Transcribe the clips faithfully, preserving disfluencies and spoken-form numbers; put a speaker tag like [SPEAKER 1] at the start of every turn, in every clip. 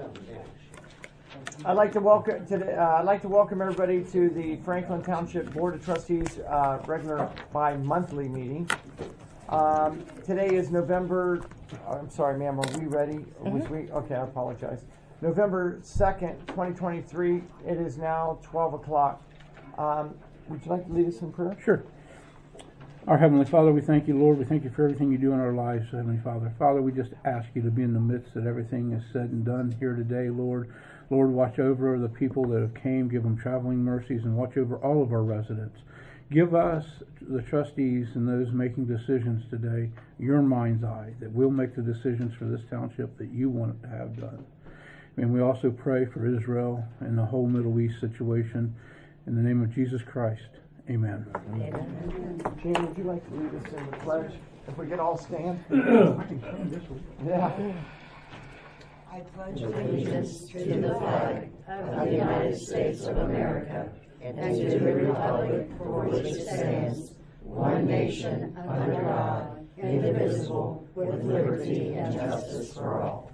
[SPEAKER 1] I'd like to welcome today. Uh, I'd like to welcome everybody to the Franklin Township Board of Trustees uh, regular bi-monthly meeting. Um, today is November. I'm sorry, ma'am. Are we ready? Mm-hmm. Was we? Okay, I apologize. November second, twenty twenty-three. It is now twelve o'clock. Um, would you like to lead us in prayer?
[SPEAKER 2] Sure. Our Heavenly Father, we thank you, Lord. We thank you for everything you do in our lives, Heavenly Father. Father, we just ask you to be in the midst that everything is said and done here today, Lord. Lord, watch over the people that have came, give them traveling mercies, and watch over all of our residents. Give us, the trustees and those making decisions today, your mind's eye, that we'll make the decisions for this township that you want to have done. And we also pray for Israel and the whole Middle East situation. In the name of Jesus Christ, amen.
[SPEAKER 1] Amen. Jane, would you like to lead us in the pledge? If we could all stand. Yeah.
[SPEAKER 3] I pledge allegiance to the flag of the United States of America and to the republic for which it stands, one nation, under God, indivisible, with liberty and justice for all.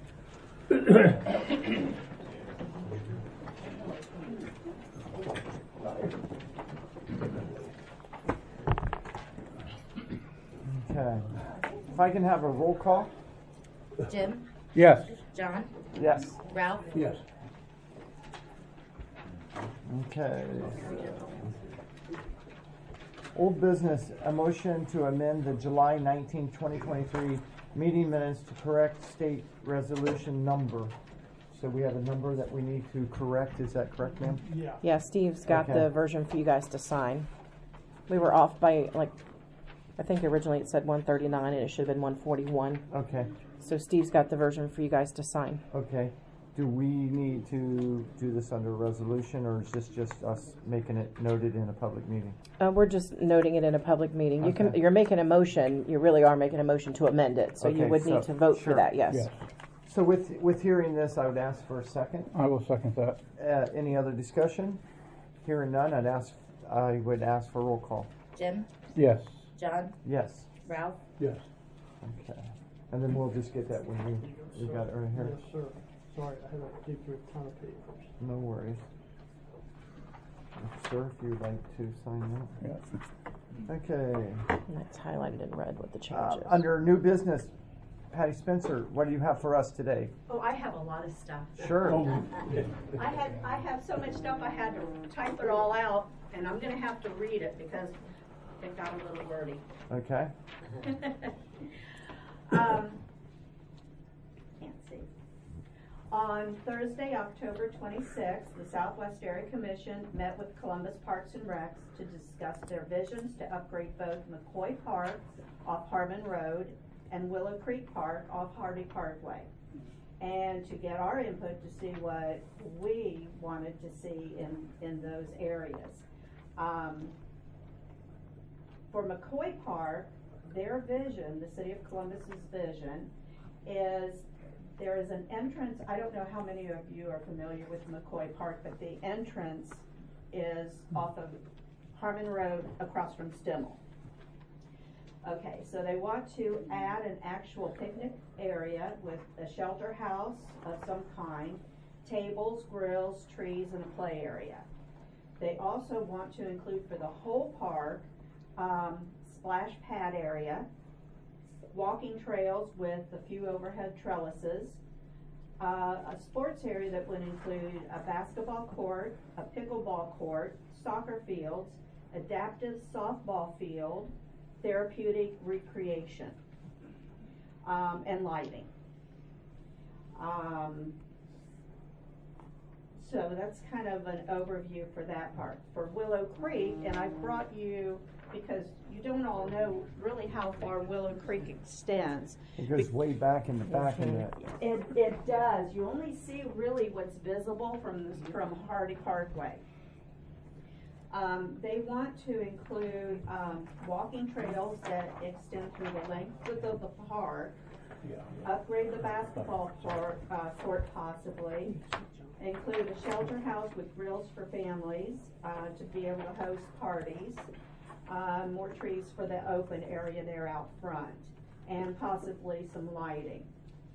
[SPEAKER 1] Okay. If I can have a roll call.
[SPEAKER 4] Jim?
[SPEAKER 2] Yes.
[SPEAKER 4] John?
[SPEAKER 1] Yes.
[SPEAKER 4] Ralph?
[SPEAKER 2] Yes.
[SPEAKER 1] Okay. Old business, a motion to amend the July nineteenth, twenty twenty-three meeting minutes to correct state resolution number. So we have a number that we need to correct. Is that correct, ma'am?
[SPEAKER 5] Yeah.
[SPEAKER 6] Yeah, Steve's got
[SPEAKER 1] Okay.
[SPEAKER 6] the version for you guys to sign. We were off by, like, I think originally it said one thirty-nine and it should have been one forty-one.
[SPEAKER 1] Okay.
[SPEAKER 6] So Steve's got the version for you guys to sign.
[SPEAKER 1] Okay. Do we need to do this under a resolution, or is this just us making it noted in a public meeting?
[SPEAKER 6] Uh, we're just noting it in a public meeting. You can,
[SPEAKER 1] Okay.
[SPEAKER 6] you're making a motion. You really are making a motion to amend it. So you
[SPEAKER 1] Okay,
[SPEAKER 6] would
[SPEAKER 1] so-
[SPEAKER 6] need to vote
[SPEAKER 1] sure.
[SPEAKER 6] for that. Yes.
[SPEAKER 2] Yes.
[SPEAKER 1] So with with hearing this, I would ask for a second.
[SPEAKER 2] I will second that.
[SPEAKER 1] Uh, any other discussion? Hearing none, I'd ask. I would ask for a roll call.
[SPEAKER 4] Jim?
[SPEAKER 2] Yes.
[SPEAKER 4] John?
[SPEAKER 1] Yes.
[SPEAKER 4] Ralph?
[SPEAKER 2] Yes.
[SPEAKER 1] Okay. And then we'll just get that when we we got it right here.
[SPEAKER 5] Yes, sir. Sorry, I had to dig through a ton of papers.
[SPEAKER 1] No worries. Sir, if you'd like to sign
[SPEAKER 2] Yes.
[SPEAKER 1] that. Okay.
[SPEAKER 6] And that's highlighted in red with the
[SPEAKER 1] Uh,
[SPEAKER 6] changes.
[SPEAKER 1] under new business, Patty Spencer, what do you have for us today?
[SPEAKER 7] Oh, I have a lot of stuff.
[SPEAKER 1] Sure.
[SPEAKER 7] I had, I have so much stuff I had to type it all out, and I'm gonna have to read it because it got a little wordy.
[SPEAKER 1] Okay.
[SPEAKER 7] um, can't see. On Thursday, October twenty-sixth, the Southwest Area Commission met with Columbus Parks and Recs to discuss their visions to upgrade both McCoy Park off Harmon Road and Willow Creek Park off Hardy Parkway, and to get our input to see what we wanted to see in, in those areas. Um, for McCoy Park, their vision, the City of Columbus's vision, is there is an entrance. I don't know how many of you are familiar with McCoy Park, but the entrance is off of Harmon Road across from Stimmel. Okay, so they want to add an actual picnic area with a shelter house of some kind, tables, grills, trees, and a play area. They also want to include for the whole park um, splash pad area, walking trails with a few overhead trellises, uh, a sports area that would include a basketball court, a pickleball court, soccer fields, adaptive softball field, therapeutic recreation, um, and lighting. Um, so that's kind of an overview for that part. For Willow Creek, and I brought you, because you don't all know really how far Willow Creek extends.
[SPEAKER 1] It goes way back in the back in the.
[SPEAKER 7] It, it does. You only see really what's visible from, from Hardy Parkway. Um, they want to include um, walking trails that extend through the length of the, the park, upgrade the basketball court, uh, court possibly, include a shelter house with grills for families uh, to be able to host parties, uh, more trees for the open area there out front, and possibly some lighting.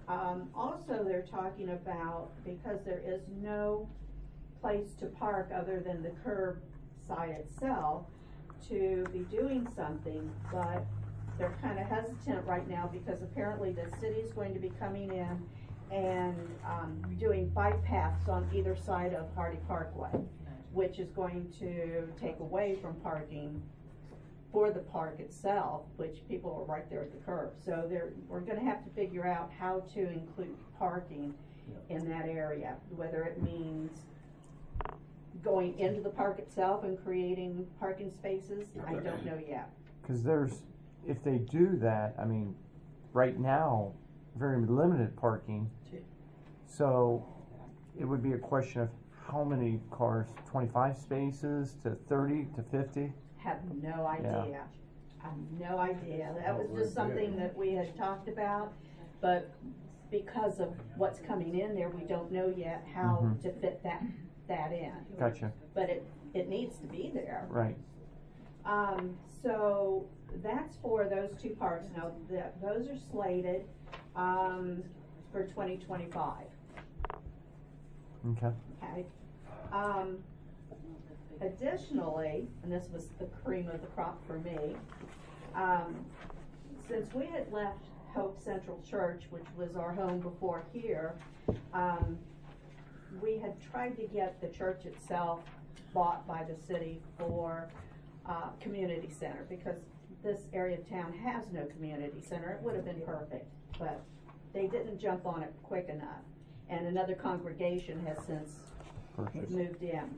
[SPEAKER 7] Um, also, they're talking about, because there is no place to park other than the curb side itself, to be doing something, but they're kind of hesitant right now because apparently the city is going to be coming in and um, doing bike paths on either side of Hardy Parkway, which is going to take away from parking for the park itself, which people are right there at the curb. So there, we're going to have to figure out how to include parking in that area, whether it means going into the park itself and creating parking spaces. I don't know yet.
[SPEAKER 1] Because there's, if they do that, I mean, right now, very limited parking. So it would be a question of how many cars, twenty-five spaces to thirty to fifty?
[SPEAKER 7] Have no idea.
[SPEAKER 1] Yeah.
[SPEAKER 7] I have no idea. That was just something that we had talked about, but because of what's coming in there, we don't know yet how
[SPEAKER 1] Mhm.
[SPEAKER 7] to fit that that in.
[SPEAKER 1] Gotcha.
[SPEAKER 7] But it it needs to be there.
[SPEAKER 1] Right.
[SPEAKER 7] Um, so that's for those two parks. Now, the, those are slated um, for twenty twenty-five.
[SPEAKER 1] Okay.
[SPEAKER 7] Okay. Um, additionally, and this was the cream of the crop for me, um, since we had left Hope Central Church, which was our home before here, um, we had tried to get the church itself bought by the city for uh, community center, because this area of town has no community center. It would have been perfect, but they didn't jump on it quick enough. And another congregation has since
[SPEAKER 1] Purchase.
[SPEAKER 7] moved in.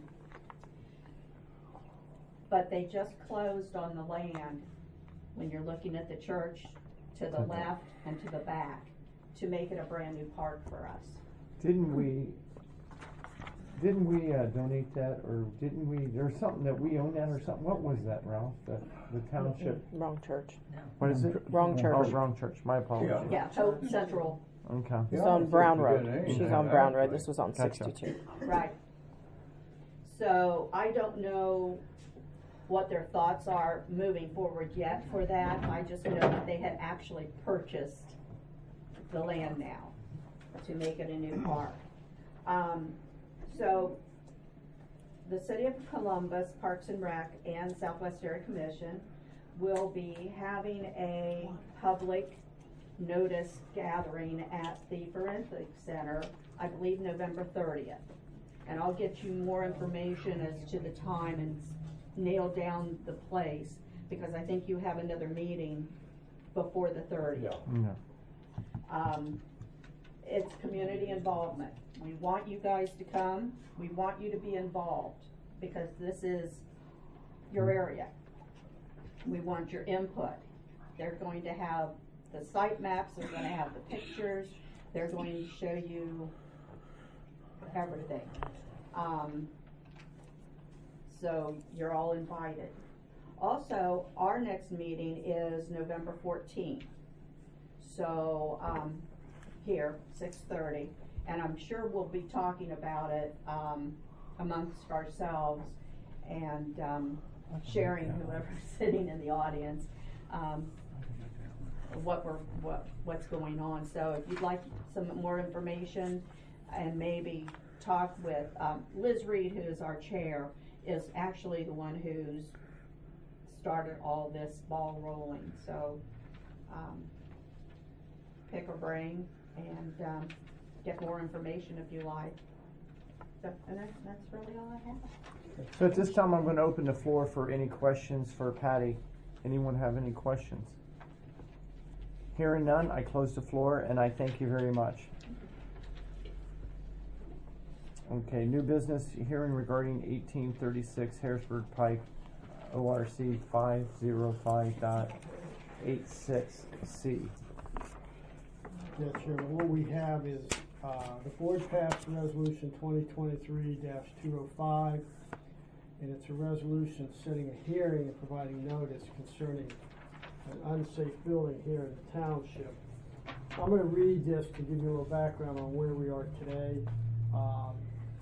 [SPEAKER 7] But they just closed on the land, when you're looking at the church, to the
[SPEAKER 1] Okay.
[SPEAKER 7] left and to the back, to make it a brand new park for us.
[SPEAKER 1] Didn't we, didn't we uh, donate that, or didn't we, there's something that we own that or something? What was that, Ralph? The, the township?
[SPEAKER 6] Wrong church.
[SPEAKER 1] What is it?
[SPEAKER 6] Wrong church.
[SPEAKER 1] Oh, wrong church. My apologies.
[SPEAKER 7] Yeah, Hope Central,
[SPEAKER 1] Okay.
[SPEAKER 6] It's
[SPEAKER 4] Yeah,
[SPEAKER 6] on
[SPEAKER 4] it's
[SPEAKER 6] Brown
[SPEAKER 4] a
[SPEAKER 6] Road.
[SPEAKER 4] good name.
[SPEAKER 6] She's
[SPEAKER 4] Yeah,
[SPEAKER 6] on Brown Road.
[SPEAKER 4] actually.
[SPEAKER 6] This was on
[SPEAKER 1] Gotcha.
[SPEAKER 6] sixty-two.
[SPEAKER 7] right. So I don't know what their thoughts are moving forward yet for that. I just know that they had actually purchased the land now to make it a new park. Um, so the City of Columbus Parks and Rec and Southwest Area Commission will be having a public notice gathering at the Forensic Center, I believe November thirtieth. And I'll get you more information as to the time and nail down the place, because I think you have another meeting before the thirtieth.
[SPEAKER 1] No.
[SPEAKER 7] Um, it's community involvement. We want you guys to come. We want you to be involved, because this is your area. We want your input. They're going to have the site maps, they're going to have the pictures, they're going to show you everything. Um, so you're all invited. Also, our next meeting is November fourteenth. So, um, here, six thirty, and I'm sure we'll be talking about it, um, amongst ourselves and, um, sharing whoever's sitting in the audience, um, what we're, what, what's going on. So if you'd like some more information and maybe talk with, um, Liz Reed, who is our chair, is actually the one who's started all this ball rolling. So, um, pick her brain and, um, get more information if you like. So, and that, that's really all I have.
[SPEAKER 1] So at this time, I'm going to open the floor for any questions for Patty. Anyone have any questions? Hearing none, I close the floor, and I thank you very much. Okay, new business hearing regarding eighteen thirty-six Harrisburg Pike, O R C five oh five dot eight six C.
[SPEAKER 5] Yeah, Chairman, what we have is, uh, the board passed resolution twenty twenty-three dash two oh five, and it's a resolution setting a hearing and providing notice concerning an unsafe building here in the township. I'm gonna read this to give you a little background on where we are today. Um,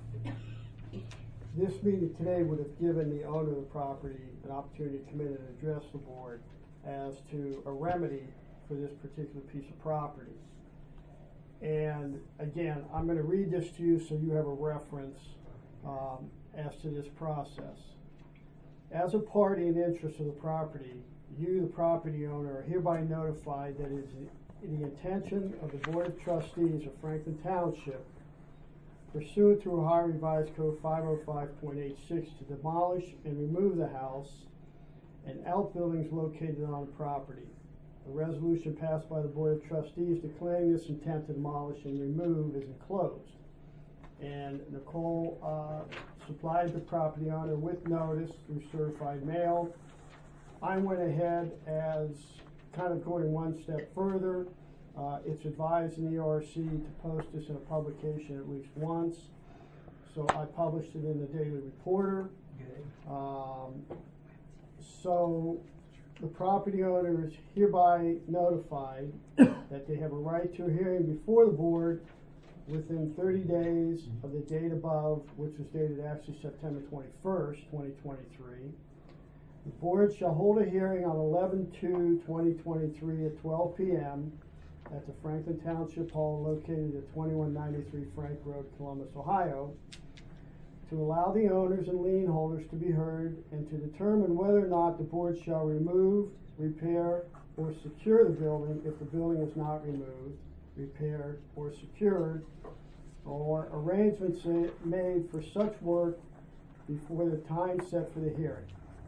[SPEAKER 5] This meeting today would have given the owner of the property an opportunity to come in and address the board as to a remedy for this particular piece of property. And again, I'm gonna read this to you so you have a reference, um, as to this process. As a party in interest of the property, you, the property owner, are hereby notified that it is the intention of the Board of Trustees of Franklin Township, pursuant to Ohio Revised Code five oh five point eight six, to demolish and remove the house and outbuildings located on the property. A resolution passed by the Board of Trustees declaring this intent to demolish and remove is enclosed. And Nicole uh, supplied the property owner with notice through certified mail. I went ahead as kind of going one step further. Uh, it's advised in the E R C to post this in a publication at least once. So I published it in the Daily Reporter. Um, so the property owner is hereby notified that they have a right to a hearing before the board within thirty days of the date above, which was dated actually September twenty-first, twenty twenty-three. The board shall hold a hearing on eleven two twenty twenty-three at twelve p m at the Franklin Township Hall located at twenty-one ninety-three Frank Road, Columbus, Ohio, to allow the owners and lien holders to be heard and to determine whether or not the board shall remove, repair, or secure the building if the building is not removed, repaired, or secured, or arrangements made for such work before the time set for the hearing.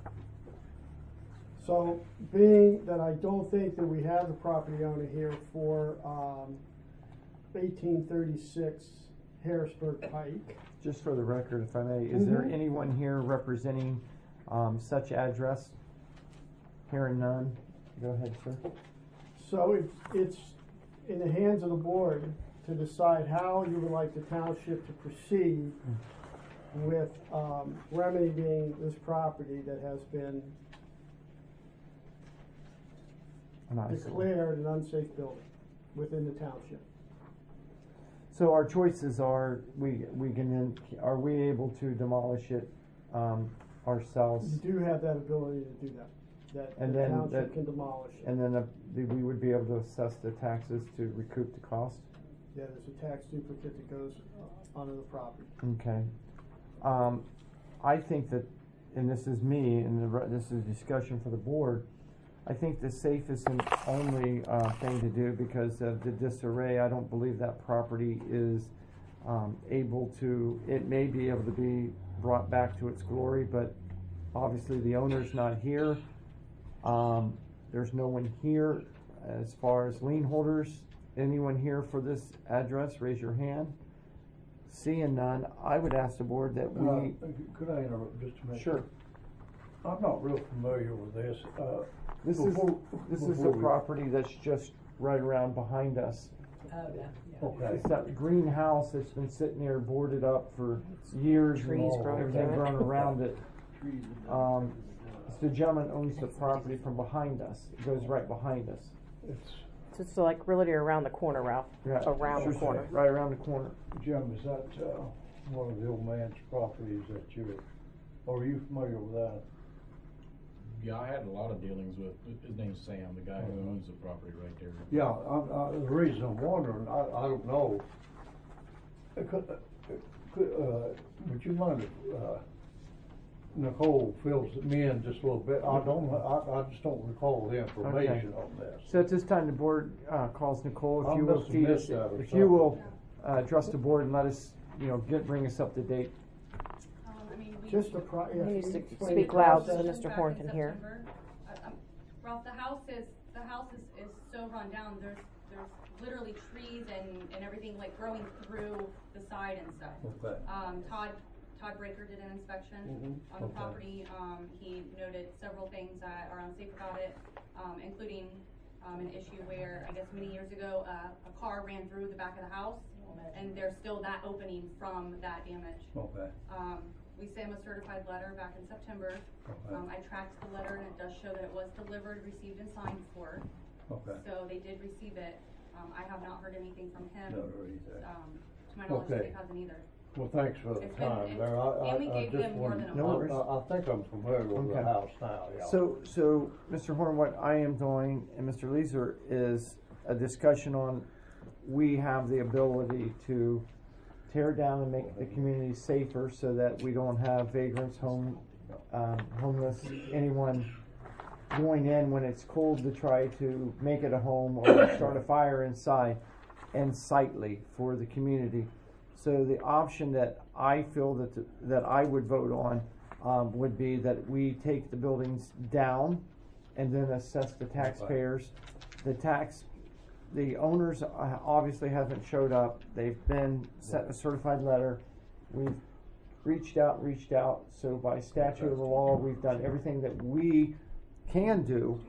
[SPEAKER 5] So, being that I don't think that we have the property owner here for um, eighteen thirty-six Harrisburg Pike.
[SPEAKER 1] Just for the record, if I may, is there
[SPEAKER 5] Mhm.
[SPEAKER 1] anyone here representing um, such address? Hearing none, go ahead, sir.
[SPEAKER 5] So it's, it's in the hands of the board to decide how you would like the township to proceed with um, remedying this property that has been
[SPEAKER 1] I'm not-
[SPEAKER 5] declared an unsafe building within the township.
[SPEAKER 1] So our choices are, we, we can then, are we able to demolish it um, ourselves?
[SPEAKER 5] You do have that ability to do that, that
[SPEAKER 1] And
[SPEAKER 5] the
[SPEAKER 1] then
[SPEAKER 5] township
[SPEAKER 1] that-
[SPEAKER 5] can demolish it.
[SPEAKER 1] And then uh, the- we would be able to assess the taxes to recoup the cost?
[SPEAKER 5] Yeah, there's a tax duplicate that goes uh, onto the property.
[SPEAKER 1] Okay. Um, I think that, and this is me, and the, re- this is a discussion for the board, I think the safest and only uh, thing to do, because of the disarray, I don't believe that property is um, able to, it may be able to be brought back to its glory, but obviously the owner's not here. Um, there's no one here as far as lien holders. Anyone here for this address, raise your hand. Seeing none, I would ask the board that we,
[SPEAKER 4] Uh, Could I interrupt just a minute?
[SPEAKER 1] sure,
[SPEAKER 4] I'm not real familiar with this. Uh,
[SPEAKER 1] this is,
[SPEAKER 4] before-
[SPEAKER 1] this is the
[SPEAKER 4] before we-
[SPEAKER 1] property that's just right around behind us.
[SPEAKER 4] Okay.
[SPEAKER 1] It's that greenhouse that's been sitting there boarded up for years
[SPEAKER 6] Trees
[SPEAKER 1] and
[SPEAKER 6] growing
[SPEAKER 1] everything
[SPEAKER 6] through it.
[SPEAKER 1] grown around it. Um, it's the gentleman owns the property from behind us, it goes right behind us.
[SPEAKER 4] It's,
[SPEAKER 6] So it's like really around the corner, Ralph.
[SPEAKER 1] Yeah,
[SPEAKER 6] Around the
[SPEAKER 1] sure,
[SPEAKER 6] corner.
[SPEAKER 1] Right around the corner.
[SPEAKER 4] Jim, is that, uh, one of the old man's properties that you're, are you familiar with that?
[SPEAKER 8] Yeah, I had a lot of dealings with, his name's Sam, the guy who owns the property right there.
[SPEAKER 4] Yeah, I'm, uh, the reason I'm wondering, I, I don't know. Uh, Could, uh, could, uh, would you mind if, uh, Nicole fills me in just a little bit? I don't, I, I just don't recall the information on this.
[SPEAKER 1] So at this time, the board uh, calls Nicole, if
[SPEAKER 4] I
[SPEAKER 1] you will
[SPEAKER 4] must have
[SPEAKER 1] feed us,
[SPEAKER 4] missed that or
[SPEAKER 1] if you will
[SPEAKER 4] something.
[SPEAKER 1] uh, address the board and let us, you know, get, bring us up to date.
[SPEAKER 3] Um, I mean, we.
[SPEAKER 5] Just the pro, yeah.
[SPEAKER 6] He needs to
[SPEAKER 5] explain
[SPEAKER 6] speak
[SPEAKER 5] the
[SPEAKER 6] loud so
[SPEAKER 5] process.
[SPEAKER 6] Mister
[SPEAKER 3] Back
[SPEAKER 6] Horn
[SPEAKER 3] in
[SPEAKER 6] can hear.
[SPEAKER 3] September. Uh, um, Ralph, the house is, the house is, is so run down, there's, there's literally trees and, and everything like growing through the side and stuff.
[SPEAKER 4] Okay.
[SPEAKER 3] Um, Todd, Todd Breaker did an inspection
[SPEAKER 4] Mhm.
[SPEAKER 3] on the
[SPEAKER 4] Okay.
[SPEAKER 3] property. Um, he noted several things that are unsafe about it, um, including, um, an issue where, I guess many years ago, uh, a car ran through the back of the house, and there's still that opening from that damage.
[SPEAKER 4] Okay.
[SPEAKER 3] Um, we sent him a certified letter back in September.
[SPEAKER 4] Okay.
[SPEAKER 3] Um, I tracked the letter and it does show that it was delivered, received and signed for.
[SPEAKER 4] Okay.
[SPEAKER 3] So they did receive it. Um, I have not heard anything from him.
[SPEAKER 4] Not heard anything.
[SPEAKER 3] Um, to my knowledge,
[SPEAKER 4] Okay.
[SPEAKER 3] Dave hasn't either.
[SPEAKER 4] Well, thanks for the
[SPEAKER 3] It's been-
[SPEAKER 4] time
[SPEAKER 3] it's-
[SPEAKER 4] there. I, I,
[SPEAKER 3] and we
[SPEAKER 4] I
[SPEAKER 3] gave
[SPEAKER 4] just
[SPEAKER 3] them more
[SPEAKER 4] wanted-
[SPEAKER 3] than a
[SPEAKER 1] No
[SPEAKER 3] month.
[SPEAKER 1] worries.
[SPEAKER 4] I, I think I'm familiar with
[SPEAKER 1] Okay.
[SPEAKER 4] the house now, yeah.
[SPEAKER 1] So, so, Mister Horn, what I am doing, and Mister Leeser, is a discussion on we have the ability to tear down and make the community safer so that we don't have vagrants, home, um, homeless, anyone going in when it's cold to try to make it a home or start a fire inside, and sightly for the community. So the option that I feel that the, that I would vote on um, would be that we take the buildings down and then assess the taxpayers. The tax, the owners uh, obviously haven't showed up. They've been sent a certified letter. We've reached out, reached out. So by statute of the law, we've done everything that we can do.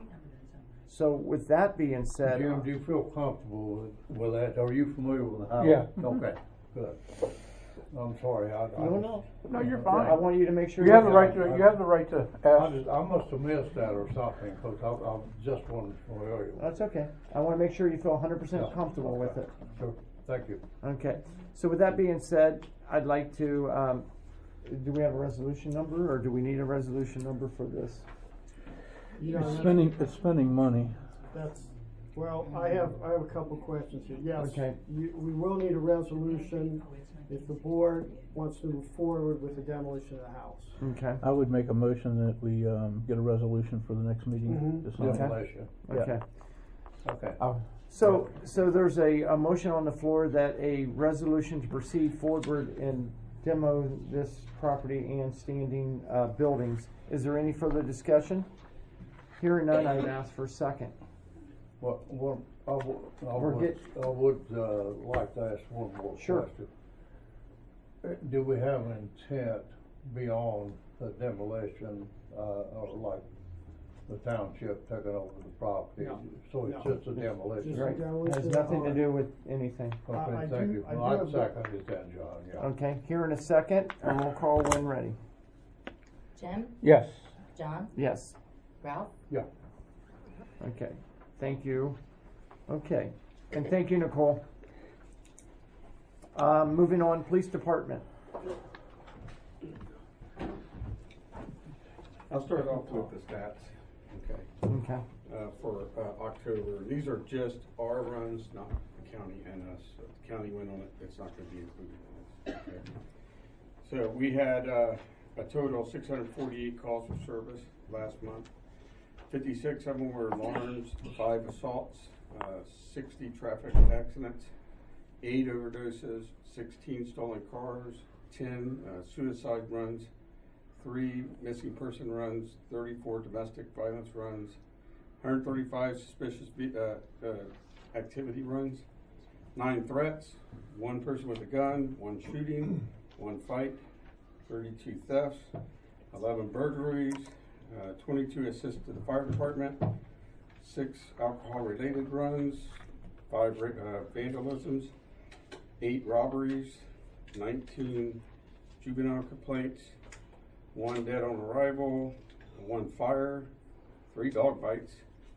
[SPEAKER 1] So with that being said,
[SPEAKER 4] Jim, do you feel comfortable with, with that? Are you familiar with the house?
[SPEAKER 2] Yeah.
[SPEAKER 4] Okay, good. I'm sorry, I, I.
[SPEAKER 1] no, no,
[SPEAKER 2] No, you're
[SPEAKER 1] I
[SPEAKER 2] fine.
[SPEAKER 1] want you to make sure.
[SPEAKER 2] You have the
[SPEAKER 1] you're-
[SPEAKER 2] right to, you have the right to
[SPEAKER 4] I
[SPEAKER 2] ask.
[SPEAKER 4] just, I must have missed that or something, cause I, I just wasn't familiar.
[SPEAKER 1] That's okay. I want to make sure you feel one hundred percent
[SPEAKER 4] Yeah.
[SPEAKER 1] comfortable with it.
[SPEAKER 4] Sure, thank you.
[SPEAKER 1] Okay. So with that being said, I'd like to, um, do we have a resolution number, or do we need a resolution number for this?
[SPEAKER 5] You know,
[SPEAKER 2] It's
[SPEAKER 5] that's-
[SPEAKER 2] spending, it's spending money.
[SPEAKER 5] That's, well, I have, I have a couple questions here. Yes,
[SPEAKER 1] Okay.
[SPEAKER 5] you, we will need a resolution if the board wants to move forward with the demolition of the house.
[SPEAKER 1] Okay.
[SPEAKER 2] I would make a motion that we, um, get a resolution for the next meeting.
[SPEAKER 5] Mhm.
[SPEAKER 2] to sign.
[SPEAKER 1] Okay.
[SPEAKER 4] Demolition.
[SPEAKER 2] Yeah.
[SPEAKER 1] Okay.
[SPEAKER 4] Okay.
[SPEAKER 2] I'll-
[SPEAKER 1] So, so there's a, a motion on the floor that a resolution to proceed forward and demo this property and standing, uh, buildings. Is there any further discussion? Hearing none, I'd ask for a second.
[SPEAKER 4] Well, well, I would, I
[SPEAKER 1] We're
[SPEAKER 4] would,
[SPEAKER 1] get-
[SPEAKER 4] I would, uh, like to ask one more
[SPEAKER 1] Sure.
[SPEAKER 4] question. Uh, Do we have an intent beyond the demolition, uh, or like the township taking over the property?
[SPEAKER 5] No.
[SPEAKER 4] So it's
[SPEAKER 5] No.
[SPEAKER 4] just a demolition?
[SPEAKER 5] Just-
[SPEAKER 1] Right.
[SPEAKER 5] demolition
[SPEAKER 1] Has nothing to
[SPEAKER 5] on-
[SPEAKER 1] do with anything.
[SPEAKER 5] I- I
[SPEAKER 4] Okay, thank
[SPEAKER 5] do-
[SPEAKER 4] you.
[SPEAKER 5] I do
[SPEAKER 4] Well, I'd
[SPEAKER 5] have the-
[SPEAKER 4] second it then, John, yeah.
[SPEAKER 1] Okay, here in a second, and we'll call when ready.
[SPEAKER 3] Jim,
[SPEAKER 2] Yes.
[SPEAKER 3] John,
[SPEAKER 1] Yes.
[SPEAKER 3] Ralph,
[SPEAKER 4] Yeah.
[SPEAKER 1] Okay, thank you. Okay, and thank you, Nicole. Um, moving on, police department.
[SPEAKER 9] I'll start off with the stats, okay,
[SPEAKER 1] Okay,
[SPEAKER 9] uh, for, uh, October. These are just our runs, not the county and us. If the county went on it, it's not gonna be included in this, okay? So we had, uh, a total of six hundred forty-eight calls for service last month. Fifty-six of them were alarms, five assaults, uh, sixty traffic accidents, eight overdoses, sixteen stolen cars, ten, uh, suicide runs, three missing person runs, thirty-four domestic violence runs, one hundred thirty-five suspicious be- uh, uh, activity runs, nine threats, one person with a gun, one shooting, one fight, thirty-two thefts, eleven burglaries, uh, twenty-two assists to the fire department, six alcohol-related runs, five ra- uh, vandalisms, eight robberies, nineteen juvenile complaints, one dead on arrival, one fire, three dog bites,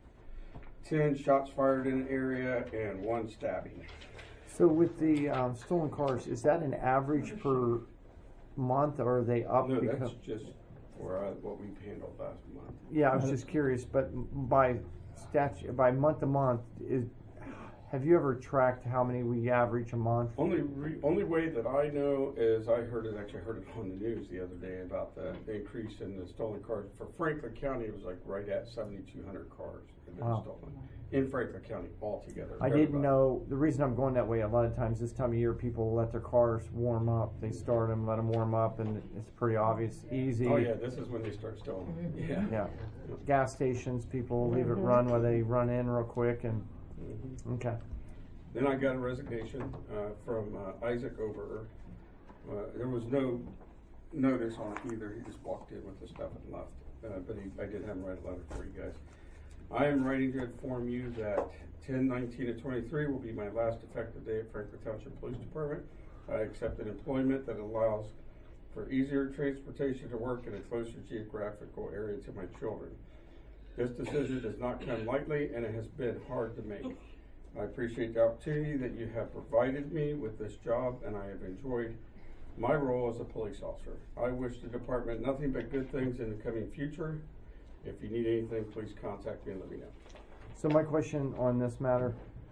[SPEAKER 9] ten shots fired in an area, and one stabbing.
[SPEAKER 1] so with the, um, stolen cars, is that an average per month, or are they up?
[SPEAKER 9] No,
[SPEAKER 1] because-
[SPEAKER 9] that's just for uh, what we've handled last month.
[SPEAKER 1] Yeah, I was just curious, but by statute, by month to month, is, have you ever tracked how many we average a month?
[SPEAKER 9] Only re- only way that I know is I heard it, actually heard it on the news the other day about the increase in the stolen cars. For Franklin County, it was like right at seventy-two hundred cars have been
[SPEAKER 1] Wow.
[SPEAKER 9] stolen in Franklin County altogether.
[SPEAKER 1] I didn't
[SPEAKER 9] Everybody.
[SPEAKER 1] know, the reason I'm going that way, a lot of times this time of year, people let their cars warm up. They start them, let them warm up, and it's pretty obvious, easy.
[SPEAKER 9] Oh yeah, this is when they start stealing. Yeah.
[SPEAKER 1] Yeah, gas stations, people leave it run while they run in real quick and,
[SPEAKER 9] Mhm.
[SPEAKER 1] okay.
[SPEAKER 9] Then I got a resignation uh, from uh, Isaac Oberer. Uh, there was no notice on it either. He just walked in with the stuff and left. Uh, but he, I did have him write a letter for you guys. I am writing to inform you that ten nineteen of twenty-three will be my last effective day at Franklin Township Police Department. I accepted employment that allows for easier transportation to work in a closer geographical area to my children. This decision does not come lightly, and it has been hard to make. I appreciate the opportunity that you have provided me with this job, and I have enjoyed my role as a police officer. I wish the department nothing but good things in the coming future. If you need anything, please contact me and let me know.
[SPEAKER 1] So my question on this matter,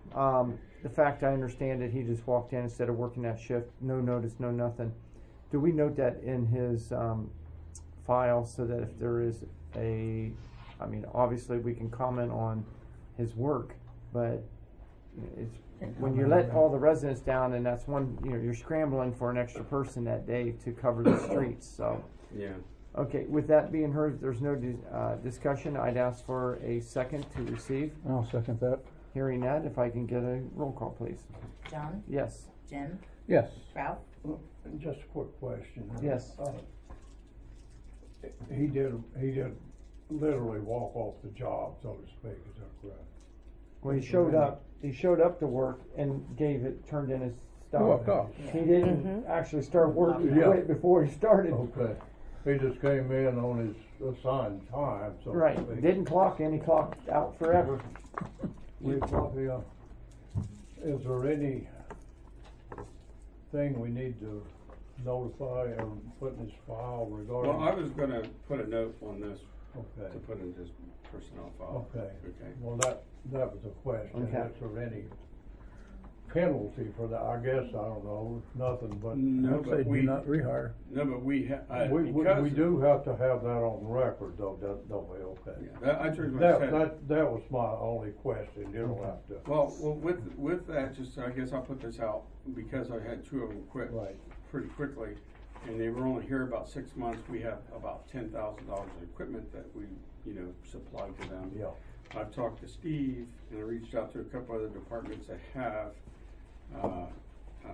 [SPEAKER 1] Um, the fact I understand it, he just walked in instead of working that shift, no notice, no nothing. Do we note that in his um, file so that if there is a, I mean, obviously we can comment on his work, but it's when you let all the residents down, and that's one, you know, you're scrambling for an extra person that day to cover the streets. So,
[SPEAKER 9] Yeah.
[SPEAKER 1] okay. With that being heard, if there's no dis- uh, discussion, I'd ask for a second to receive.
[SPEAKER 2] I'll second that.
[SPEAKER 1] Hearing that, if I can get a roll call, please.
[SPEAKER 3] John,
[SPEAKER 1] Yes.
[SPEAKER 3] Jim,
[SPEAKER 2] Yes.
[SPEAKER 3] Ralph,
[SPEAKER 4] Well, just a quick question.
[SPEAKER 1] Yes.
[SPEAKER 4] Uh, He did, he did literally walk off the job, so to speak, is that correct?
[SPEAKER 1] Well, he showed up. He showed up to work and gave it, turned in his stuff.
[SPEAKER 2] Walked off.
[SPEAKER 1] He didn't
[SPEAKER 6] Mhm.
[SPEAKER 1] actually start work. He
[SPEAKER 4] Yeah.
[SPEAKER 1] quit before he started.
[SPEAKER 4] Okay, he just came in on his assigned time, so to
[SPEAKER 1] Right.
[SPEAKER 4] speak.
[SPEAKER 1] Didn't clock in. He clocked out forever.
[SPEAKER 4] We, yeah. Is there any thing we need to notify or put in this file regarding?
[SPEAKER 9] Well, I was gonna put a note on this
[SPEAKER 4] Okay,
[SPEAKER 9] to put in his personnel file.
[SPEAKER 4] okay.
[SPEAKER 9] Okay.
[SPEAKER 4] Well, that, that was a question.
[SPEAKER 1] Okay.
[SPEAKER 4] Is there any penalty for that? I guess, I don't know, nothing, but
[SPEAKER 9] No,
[SPEAKER 2] I'd say
[SPEAKER 9] but
[SPEAKER 2] do
[SPEAKER 9] we,
[SPEAKER 2] not rehire.
[SPEAKER 9] no, but we ha- uh,
[SPEAKER 4] we, we,
[SPEAKER 9] because.
[SPEAKER 4] we do have to have that on record though, don't don't we? Okay.
[SPEAKER 9] Yeah, that, I pretty much
[SPEAKER 4] That,
[SPEAKER 9] said.
[SPEAKER 4] that, that was my only question. You don't have to.
[SPEAKER 9] Well, well, with, with that, just, I guess I'll put this out, because I had two of them quit
[SPEAKER 4] Right.
[SPEAKER 9] pretty quickly, and they were only here about six months, we have about ten thousand dollars in equipment that we, you know, supplied to them.
[SPEAKER 4] Yeah.
[SPEAKER 9] I've talked to Steve, and I reached out to a couple other departments that have, uh, uh,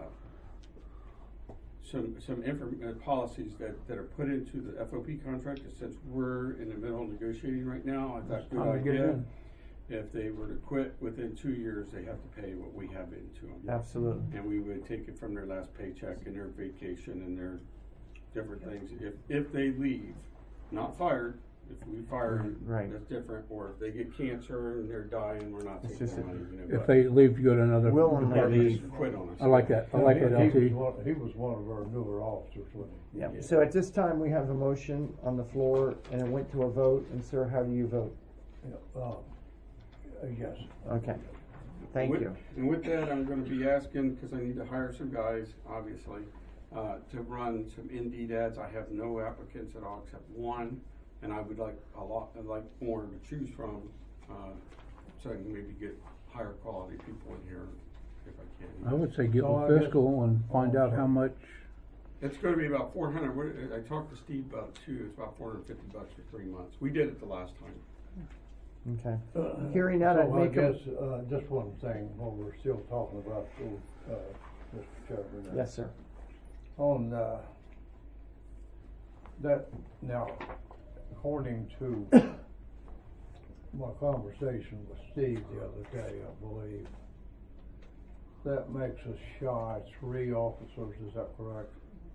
[SPEAKER 9] some, some inform, uh, policies that, that are put into the F O P contract, and since we're in the middle of negotiating right now, I thought,
[SPEAKER 2] It's
[SPEAKER 9] good
[SPEAKER 2] time to get it
[SPEAKER 9] idea.
[SPEAKER 2] in.
[SPEAKER 9] If they were to quit within two years, they have to pay what we have into them.
[SPEAKER 1] Absolutely.
[SPEAKER 9] And we would take it from their last paycheck and their vacation and their different things. If, if they leave, not fired, if we fire them,
[SPEAKER 1] Right.
[SPEAKER 9] that's different. Or if they get cancer and they're dying, we're not
[SPEAKER 1] It's
[SPEAKER 9] taking
[SPEAKER 1] just
[SPEAKER 9] their
[SPEAKER 1] a-
[SPEAKER 9] money, you know.
[SPEAKER 2] If
[SPEAKER 9] but
[SPEAKER 2] they leave to go to another
[SPEAKER 1] Willingly
[SPEAKER 2] department.
[SPEAKER 1] leave.
[SPEAKER 9] Quit on us.
[SPEAKER 2] I like that. I like
[SPEAKER 4] He-
[SPEAKER 2] that,
[SPEAKER 4] he
[SPEAKER 2] L T.
[SPEAKER 4] was one- He was one of our newer officers, wasn't he?
[SPEAKER 1] Yeah.
[SPEAKER 9] Yeah.
[SPEAKER 1] So at this time, we have a motion on the floor, and it went to a vote. And sir, how do you vote?
[SPEAKER 4] Yeah, um, uh, yes.
[SPEAKER 1] Okay. Thank
[SPEAKER 9] With-
[SPEAKER 1] you.
[SPEAKER 9] And with that, I'm gonna be asking, cause I need to hire some guys, obviously, uh, to run some Indeed ads. I have no applicants at all except one, and I would like a lot, I'd like more to choose from, uh, so I can maybe get higher quality people in here if I can.
[SPEAKER 2] I would say get
[SPEAKER 4] So I
[SPEAKER 2] with
[SPEAKER 4] guess-
[SPEAKER 2] fiscal and find
[SPEAKER 4] Oh,
[SPEAKER 2] out how
[SPEAKER 4] sorry.
[SPEAKER 2] much.
[SPEAKER 9] It's gonna be about four hundred, what, I talked to Steve about it too, it's about four hundred and fifty bucks for three months. We did it the last time.
[SPEAKER 1] Okay.
[SPEAKER 4] Uh,
[SPEAKER 1] Hearing that, I'd
[SPEAKER 4] so I
[SPEAKER 1] make a-
[SPEAKER 4] guess, uh, just one thing, while we're still talking about, uh, Mister Chairman. uh,
[SPEAKER 1] Yes, sir.
[SPEAKER 4] On, uh, that, now, according to my conversation with Steve the other day, I believe, that makes us shy three officers, is that correct?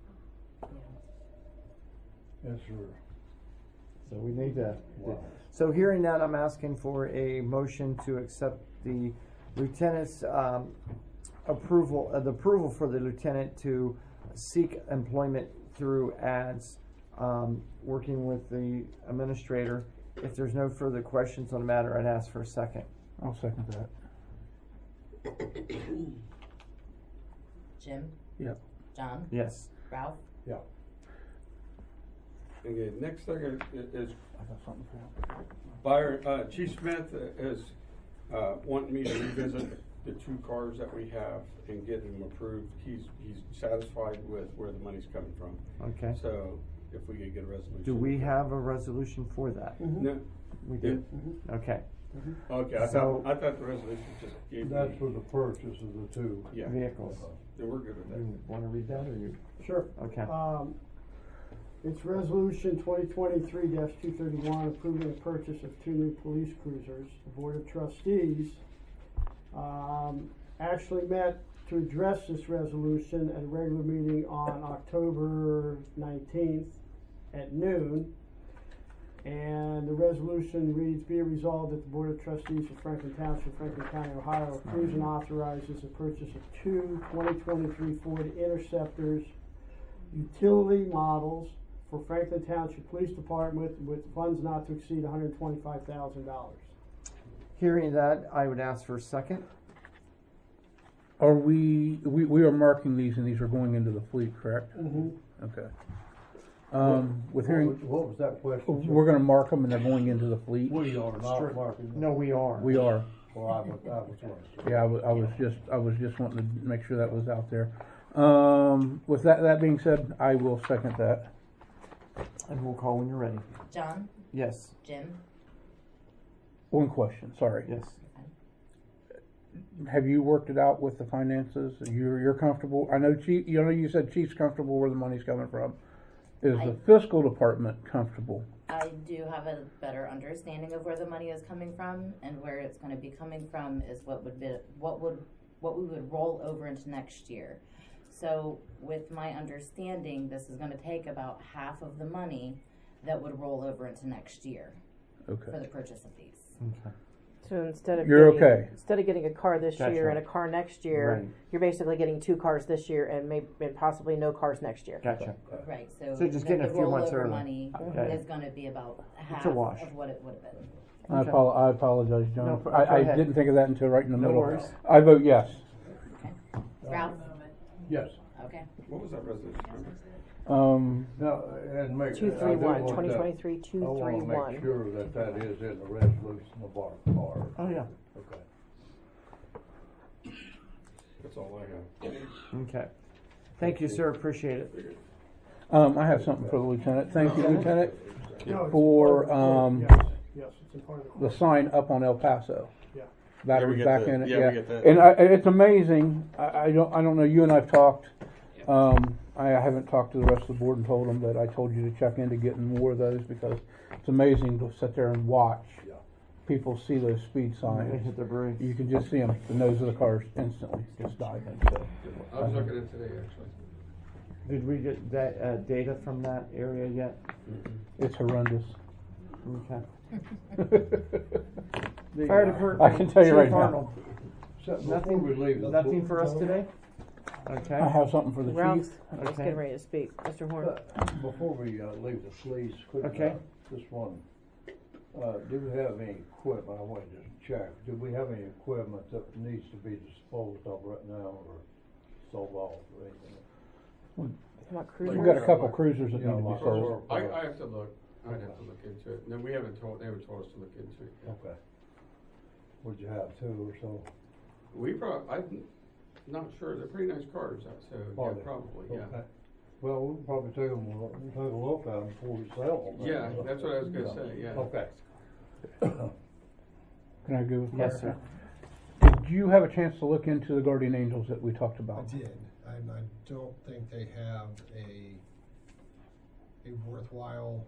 [SPEAKER 4] Yes, sir.
[SPEAKER 1] So we need to.
[SPEAKER 4] Wow.
[SPEAKER 1] So hearing that, I'm asking for a motion to accept the lieutenant's um, approval, uh, the approval for the lieutenant to seek employment through ads, um, working with the administrator. If there's no further questions on the matter, I'd ask for a second.
[SPEAKER 2] I'll second that.
[SPEAKER 3] Jim,
[SPEAKER 2] Yep.
[SPEAKER 3] John,
[SPEAKER 1] Yes.
[SPEAKER 3] Ralph,
[SPEAKER 4] Yeah.
[SPEAKER 9] Okay, next thing is, is
[SPEAKER 2] I got something for you.
[SPEAKER 9] Buyer, uh, Chief Smith is, uh, wanting me to revisit the two cars that we have and get them approved. He's, he's satisfied with where the money's coming from.
[SPEAKER 1] Okay.
[SPEAKER 9] So if we could get a resolution.
[SPEAKER 1] Do we have a resolution for that?
[SPEAKER 9] No,
[SPEAKER 1] We do. Okay.
[SPEAKER 9] okay, I
[SPEAKER 1] So-
[SPEAKER 9] thought, I thought the resolution just gave me.
[SPEAKER 4] That's for the purchase of the two.
[SPEAKER 9] Yeah,
[SPEAKER 1] Vehicles.
[SPEAKER 9] then we're good with that.
[SPEAKER 1] You want to read that, or you?
[SPEAKER 5] Sure.
[SPEAKER 1] Okay.
[SPEAKER 5] Um, it's resolution twenty twenty-three two thirty-one approving the purchase of two new police cruisers. The Board of Trustees, um, actually met to address this resolution at a regular meeting on October nineteenth at noon. And the resolution reads, be it resolved that the Board of Trustees of Franklin Township, Franklin County, Ohio approves and authorizes the purchase of two twenty twenty-three Ford Interceptors utility models for Franklin Township Police Department with funds not to exceed one hundred twenty-five thousand dollars.
[SPEAKER 1] Hearing that, I would ask for a second.
[SPEAKER 2] Are we, we, we are marking these and these are going into the fleet, correct?
[SPEAKER 4] Mm-hmm.
[SPEAKER 2] Okay. Um, with hearing,
[SPEAKER 4] What was, what was that question? sir?
[SPEAKER 2] we're gonna mark them and they're going into the fleet?
[SPEAKER 4] We are not
[SPEAKER 1] Strict-
[SPEAKER 4] marking.
[SPEAKER 1] No, we are.
[SPEAKER 2] We are.
[SPEAKER 4] Well, I was, I was wondering.
[SPEAKER 2] Yeah, I was, I was just, I was just wanting to make sure that was out there. Um, with that, that being said, I will second that.
[SPEAKER 1] And we'll call when you're ready.
[SPEAKER 3] John,
[SPEAKER 1] Yes,
[SPEAKER 3] Jim,
[SPEAKER 2] One question, sorry.
[SPEAKER 1] yes.
[SPEAKER 2] Have you worked it out with the finances? You're, you're comfortable? I know Chief, you know, you said Chief's comfortable where the money's coming from. Is
[SPEAKER 10] I-
[SPEAKER 2] the fiscal department comfortable?
[SPEAKER 10] I do have a better understanding of where the money is coming from, and where it's gonna be coming from is what would be, what would, what we would roll over into next year. So with my understanding, this is gonna take about half of the money that would roll over into next year for
[SPEAKER 2] Okay.
[SPEAKER 10] the purchase of these.
[SPEAKER 1] Okay.
[SPEAKER 6] So instead of
[SPEAKER 2] You're
[SPEAKER 6] getting,
[SPEAKER 2] okay.
[SPEAKER 6] instead of getting a car this
[SPEAKER 1] Gotcha.
[SPEAKER 6] year and a car next year,
[SPEAKER 1] Right.
[SPEAKER 6] you're basically getting two cars this year and maybe and possibly no cars next year.
[SPEAKER 1] Gotcha.
[SPEAKER 10] Right, so.
[SPEAKER 1] So just
[SPEAKER 10] the-
[SPEAKER 1] getting a
[SPEAKER 10] the
[SPEAKER 1] few months
[SPEAKER 10] rollover
[SPEAKER 1] early.
[SPEAKER 10] money
[SPEAKER 1] Okay.
[SPEAKER 10] is gonna be about half
[SPEAKER 1] a wash.
[SPEAKER 10] of what it would have been.
[SPEAKER 2] I,
[SPEAKER 1] Okay.
[SPEAKER 2] apol- I apologize, John.
[SPEAKER 1] No,
[SPEAKER 2] I,
[SPEAKER 1] go
[SPEAKER 2] I
[SPEAKER 1] ahead.
[SPEAKER 2] didn't think of that until right in the
[SPEAKER 1] No
[SPEAKER 2] middle.
[SPEAKER 1] worries.
[SPEAKER 2] I vote yes.
[SPEAKER 10] Ralph,
[SPEAKER 4] Yes.
[SPEAKER 10] okay.
[SPEAKER 9] What was that resolution?
[SPEAKER 2] Um,
[SPEAKER 4] Now, and make.
[SPEAKER 6] Two
[SPEAKER 4] I
[SPEAKER 6] three
[SPEAKER 4] do
[SPEAKER 6] one,
[SPEAKER 4] want
[SPEAKER 6] twenty
[SPEAKER 4] that-
[SPEAKER 6] twenty-three,
[SPEAKER 4] I
[SPEAKER 6] two three
[SPEAKER 4] wanna make
[SPEAKER 6] one.
[SPEAKER 4] sure that that is in the resolution of our car.
[SPEAKER 1] Oh, yeah.
[SPEAKER 4] Okay.
[SPEAKER 9] That's all I have.
[SPEAKER 1] Okay. Thank you, sir. Appreciate it.
[SPEAKER 2] um, I have something for the lieutenant. Thank you, Lieutenant,
[SPEAKER 5] No, it's
[SPEAKER 2] for,
[SPEAKER 5] part of the
[SPEAKER 2] um,
[SPEAKER 5] quote. Yes, yes, it's in part of the
[SPEAKER 2] the
[SPEAKER 5] quote.
[SPEAKER 2] sign up on El Paso.
[SPEAKER 5] Yeah.
[SPEAKER 2] Batteries
[SPEAKER 9] get
[SPEAKER 2] back
[SPEAKER 9] that.
[SPEAKER 2] in it,
[SPEAKER 9] Yeah, we
[SPEAKER 2] yeah.
[SPEAKER 9] get that.
[SPEAKER 2] And I, it's amazing, I, I don't, I don't know, you and I've talked, um, I haven't talked to the rest of the board and told them, but I told you to check into getting more of those because it's amazing to sit there and watch
[SPEAKER 4] Yeah.
[SPEAKER 2] people see those speed
[SPEAKER 1] They
[SPEAKER 2] signs.
[SPEAKER 1] hit the brakes.
[SPEAKER 2] You can just see them, the nose of the cars instantly just dive in, so.
[SPEAKER 9] I was looking at today, actually.
[SPEAKER 1] Did we get that uh, data from that area yet?
[SPEAKER 2] It's horrendous.
[SPEAKER 1] Okay.
[SPEAKER 4] The,
[SPEAKER 1] Fire
[SPEAKER 4] uh,
[SPEAKER 1] department.
[SPEAKER 2] I can tell you right
[SPEAKER 1] Chief
[SPEAKER 2] now.
[SPEAKER 1] Arnold.
[SPEAKER 4] So before
[SPEAKER 1] Nothing.
[SPEAKER 4] we leave the-
[SPEAKER 1] Nothing for us today. Okay.
[SPEAKER 2] I have something for the
[SPEAKER 6] Ralph's,
[SPEAKER 2] chief.
[SPEAKER 6] I was
[SPEAKER 1] Okay.
[SPEAKER 6] getting ready to speak. Mister Horn.
[SPEAKER 4] Uh, Before we uh, leave the police, quick,
[SPEAKER 1] Okay.
[SPEAKER 4] uh, just one, uh, do we have any equipment, I wanted to check, do we have any equipment that needs to be disposed of right now or sold off or anything?
[SPEAKER 6] About
[SPEAKER 2] We've
[SPEAKER 6] cruisers.
[SPEAKER 2] got a couple cruisers that
[SPEAKER 4] Yeah,
[SPEAKER 2] need to be
[SPEAKER 4] like
[SPEAKER 2] sold.
[SPEAKER 4] our-
[SPEAKER 9] I, I have to look, I'd have to look into it. No, we haven't told, they haven't told us to look into it. yet.
[SPEAKER 4] Okay. Would you have two or so?
[SPEAKER 9] We prob, I'm not sure, they're pretty nice cars, uh, so,
[SPEAKER 4] Are
[SPEAKER 9] yeah,
[SPEAKER 4] they?
[SPEAKER 9] probably, yeah.
[SPEAKER 4] Okay. Well, we'll probably take them, we'll take a look at them before we sell them.
[SPEAKER 9] Yeah, that's what I was gonna say, yeah.
[SPEAKER 4] Okay.
[SPEAKER 2] Can I go with
[SPEAKER 1] Yes,
[SPEAKER 2] fire?
[SPEAKER 1] sir.
[SPEAKER 2] Did you have a chance to look into the guardian angels that we talked
[SPEAKER 11] I
[SPEAKER 2] about?
[SPEAKER 11] did, and I don't think they have a, a worthwhile,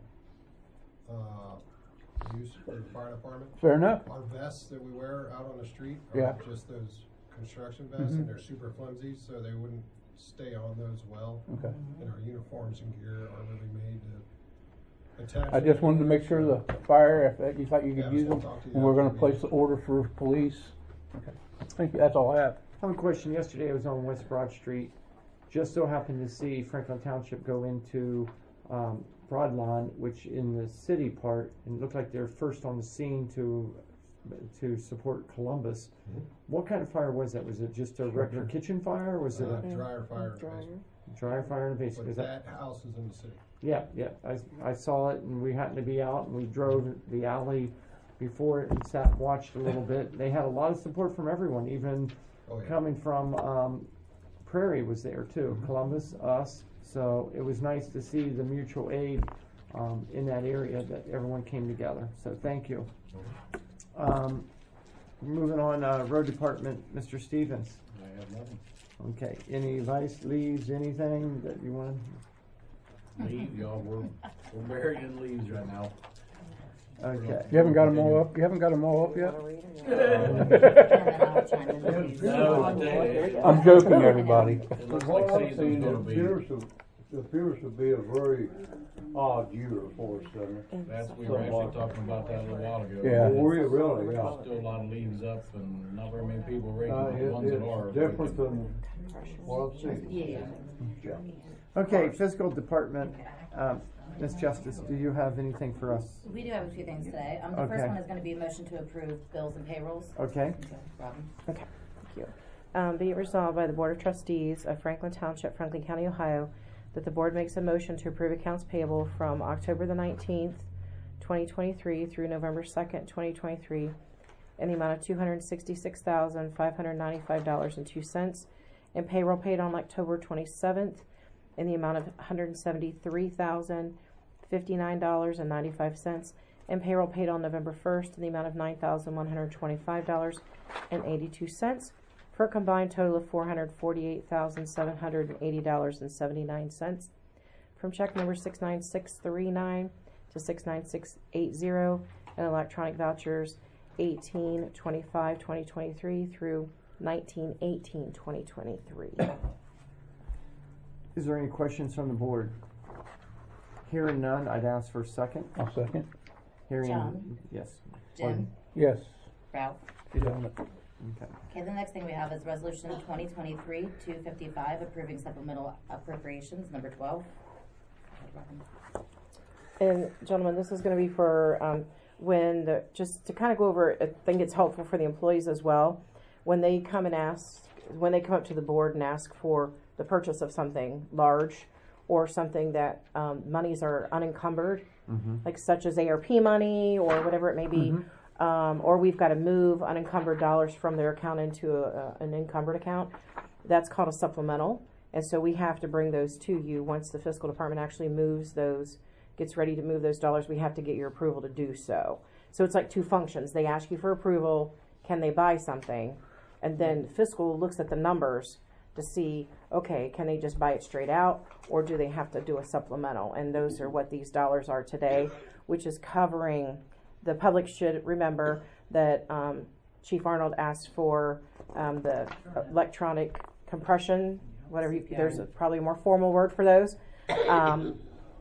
[SPEAKER 11] uh, use for the fire department.
[SPEAKER 2] Fair enough.
[SPEAKER 11] Our vests that we wear out on the street
[SPEAKER 2] Yeah.
[SPEAKER 11] are just those construction vests,
[SPEAKER 2] Mhm.
[SPEAKER 11] and they're super flimsy, so they wouldn't stay on those well.
[SPEAKER 2] Okay.
[SPEAKER 11] And our uniforms and gear are really made to attach.
[SPEAKER 2] I just wanted to make sure the fire, if that- you thought you
[SPEAKER 11] Yeah,
[SPEAKER 2] could use
[SPEAKER 11] so
[SPEAKER 2] them,
[SPEAKER 11] I'll talk to you
[SPEAKER 2] and we're gonna
[SPEAKER 11] after the
[SPEAKER 2] place the order for police. Okay. Thank you, that's all I have.
[SPEAKER 1] I have a question. Yesterday I was on West Broad Street. Just so happened to see Franklin Township go into um, Broadlawn, which in the city part, and it looked like they're first on the scene to to support Columbus.
[SPEAKER 11] Mhm.
[SPEAKER 1] What kind of fire was that? Was it just a regular kitchen fire, or was it
[SPEAKER 11] Uh,
[SPEAKER 1] a
[SPEAKER 11] dryer fire,
[SPEAKER 6] Dryer.
[SPEAKER 11] basically.
[SPEAKER 1] dryer fire in the basement?
[SPEAKER 11] But
[SPEAKER 1] Is that,
[SPEAKER 11] that house is in the city.
[SPEAKER 1] yeah, yeah. I, I saw it, and we happened to be out, and we drove the alley before it and sat and watched a little bit. They had a lot of support from everyone, even
[SPEAKER 11] Oh, yeah.
[SPEAKER 1] coming from um, Prairie was there too, Columbus, us. So it was nice to see the mutual aid um, in that area that everyone came together. So thank you. Um, moving on, uh, road department, Mister Stevens.
[SPEAKER 8] I have nothing.
[SPEAKER 1] Okay, any advice, leaves, anything that you want?
[SPEAKER 8] Leaves, y'all, we're, we're buried in leaves right now.
[SPEAKER 1] Okay.
[SPEAKER 2] You haven't got them all up, you haven't got them all up yet?
[SPEAKER 10] And then I'll chime in with these.
[SPEAKER 8] No, today-
[SPEAKER 2] I'm joking, everybody.
[SPEAKER 8] It looks
[SPEAKER 4] From
[SPEAKER 8] like
[SPEAKER 4] what I've
[SPEAKER 8] season's
[SPEAKER 4] seen, it
[SPEAKER 8] gonna be,
[SPEAKER 4] appears to, it appears to be a very odd year for us, doesn't it?
[SPEAKER 8] that's, we were actually talking about that a little while ago.
[SPEAKER 2] Yeah.
[SPEAKER 4] Oh, we really, yeah.
[SPEAKER 8] Still a lot of leaves up and not very many people
[SPEAKER 4] Uh,
[SPEAKER 8] raking,
[SPEAKER 4] it-
[SPEAKER 8] the ones that are.
[SPEAKER 4] it's different than what I've seen.
[SPEAKER 10] Yeah.
[SPEAKER 1] Okay, fiscal department, um, Miz Justice, do you have anything for us?
[SPEAKER 10] We do have a few things today. Um, the first
[SPEAKER 1] Okay.
[SPEAKER 10] one is gonna be a motion to approve bills and payrolls.
[SPEAKER 1] Okay.
[SPEAKER 10] Robin?
[SPEAKER 6] Thank you. um, be it resolved by the Board of Trustees of Franklin Township, Franklin County, Ohio, that the board makes a motion to approve accounts payable from October the nineteenth, twenty twenty-three through November second, twenty twenty-three in the amount of two hundred sixty-six thousand, five hundred ninety-five dollars and two cents, and payroll paid on October twenty-seventh in the amount of one hundred seventy-three thousand, fifty-nine dollars and ninety-five cents, and payroll paid on November first in the amount of nine thousand, one hundred twenty-five dollars and eighty-two cents, for a combined total of four hundred forty-eight thousand, seven hundred eighty dollars and seventy-nine cents. From check number six nine six three nine to six nine six eight zero, and electronic vouchers eighteen twenty-five twenty twenty-three through nineteen eighteen twenty twenty-three.
[SPEAKER 1] Is there any questions from the board? Hearing none, I'd ask for a second.
[SPEAKER 2] I'll second.
[SPEAKER 1] Hearing,
[SPEAKER 10] John?
[SPEAKER 1] yes.
[SPEAKER 10] Jim?
[SPEAKER 2] Yes.
[SPEAKER 10] Ralph?
[SPEAKER 1] Okay.
[SPEAKER 10] Okay, the next thing we have is resolution twenty twenty-three two fifty-five, approving supplemental appropriations, number twelve.
[SPEAKER 6] And gentlemen, this is going to be for um, when the, just to kind of go over, I think it's helpful for the employees as well. When they come and ask, when they come up to the board and ask for the purchase of something large or something that um, monies are unencumbered,
[SPEAKER 1] Mm-hmm.
[SPEAKER 6] like such as A R P money or whatever it may be,
[SPEAKER 1] Mm-hmm.
[SPEAKER 6] um, or we've got to move unencumbered dollars from their account into a, a, an encumbered account, that's called a supplemental. And so we have to bring those to you once the fiscal department actually moves those, gets ready to move those dollars. We have to get your approval to do so. So it's like two functions. They ask you for approval, can they buy something? And then fiscal looks at the numbers to see, okay, can they just buy it straight out, or do they have to do a supplemental? And those are what these dollars are today, which is covering, the public should remember that um, Chief Arnold asked for um, the electronic compression, whatever you, there's a, probably a more formal word for those. Um,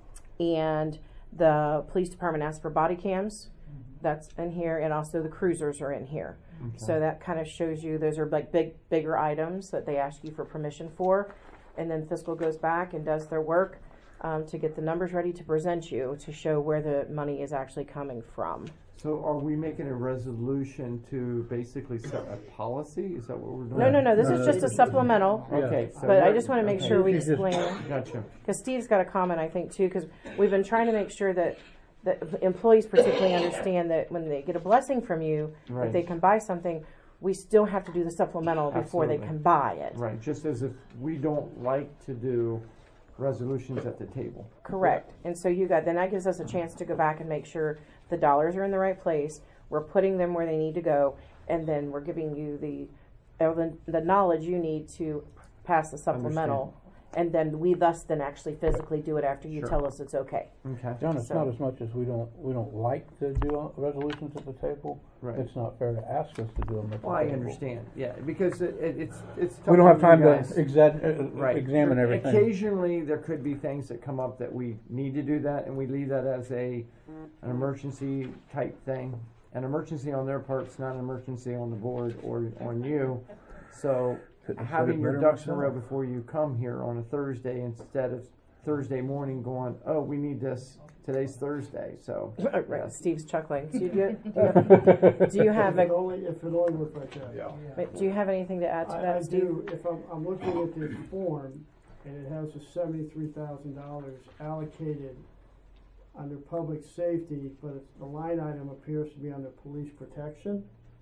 [SPEAKER 6] and the police department asked for body cams. That's in here, and also the cruisers are in here.
[SPEAKER 1] Okay.
[SPEAKER 6] So that kind of shows you those are like big, bigger items that they ask you for permission for, and then fiscal goes back and does their work um, to get the numbers ready to present you to show where the money is actually coming from.
[SPEAKER 1] So are we making a resolution to basically set a policy? Is that what we're doing?
[SPEAKER 6] No, no, no. This
[SPEAKER 2] No,
[SPEAKER 6] is
[SPEAKER 2] no,
[SPEAKER 6] just a
[SPEAKER 2] it's-
[SPEAKER 6] supplemental.
[SPEAKER 1] Okay. So
[SPEAKER 6] But I
[SPEAKER 1] we're-
[SPEAKER 6] just want to make
[SPEAKER 1] okay.
[SPEAKER 6] sure we
[SPEAKER 2] You just-
[SPEAKER 6] explain.
[SPEAKER 1] Gotcha.
[SPEAKER 6] Because Steve's got a comment, I think, too, because we've been trying to make sure that that employees particularly understand that when they get a blessing from you,
[SPEAKER 1] Right.
[SPEAKER 6] if they can buy something, we still have to do the supplemental before they
[SPEAKER 1] Absolutely.
[SPEAKER 6] can buy it.
[SPEAKER 1] Right, just as if we don't like to do resolutions at the table.
[SPEAKER 6] Correct. And so you got, then that gives us a chance to go back and make sure the dollars are in the right place, we're putting them where they need to go, and then we're giving you the, uh, the, the knowledge you need to pass the supplemental. And then we thus then actually physically do it after you
[SPEAKER 1] Sure.
[SPEAKER 6] tell us it's okay.
[SPEAKER 1] Okay.
[SPEAKER 2] John, it's
[SPEAKER 6] So-
[SPEAKER 2] not as much as we don't, we don't like to do uh, resolutions at the table.
[SPEAKER 1] Right.
[SPEAKER 2] It's not fair to ask us to do them at the
[SPEAKER 1] Well, I
[SPEAKER 2] table.
[SPEAKER 1] understand, yeah, because it, it, it's, it's.
[SPEAKER 2] We don't
[SPEAKER 1] tough
[SPEAKER 2] have
[SPEAKER 1] on you
[SPEAKER 2] time to
[SPEAKER 1] guys.
[SPEAKER 2] exa- uh,
[SPEAKER 1] Right.
[SPEAKER 2] examine everything.
[SPEAKER 1] Occasionally, there could be things that come up that we need to do that, and we leave that as a, an emergency type thing. An emergency on their part is not an emergency on the board or on you. So
[SPEAKER 2] Couldn't have said
[SPEAKER 1] having
[SPEAKER 2] it
[SPEAKER 1] your
[SPEAKER 2] better
[SPEAKER 1] ducks in a row
[SPEAKER 2] myself.
[SPEAKER 1] before you come here on a Thursday instead of Thursday morning going, oh, we need this, today's Thursday, so.
[SPEAKER 6] Right.
[SPEAKER 1] yes.
[SPEAKER 6] Steve's chuckling. So do, you, do, you have, do you have
[SPEAKER 5] If it
[SPEAKER 6] a,
[SPEAKER 5] only, if it only worked like that.
[SPEAKER 11] Yeah.
[SPEAKER 6] but do you have anything to add to
[SPEAKER 5] I,
[SPEAKER 6] that,
[SPEAKER 5] I
[SPEAKER 6] Steve?
[SPEAKER 5] do, if I'm, I'm looking at this form, and it has the seventy-three thousand dollars allocated under public safety, but it's, the line item appears to be under police protection,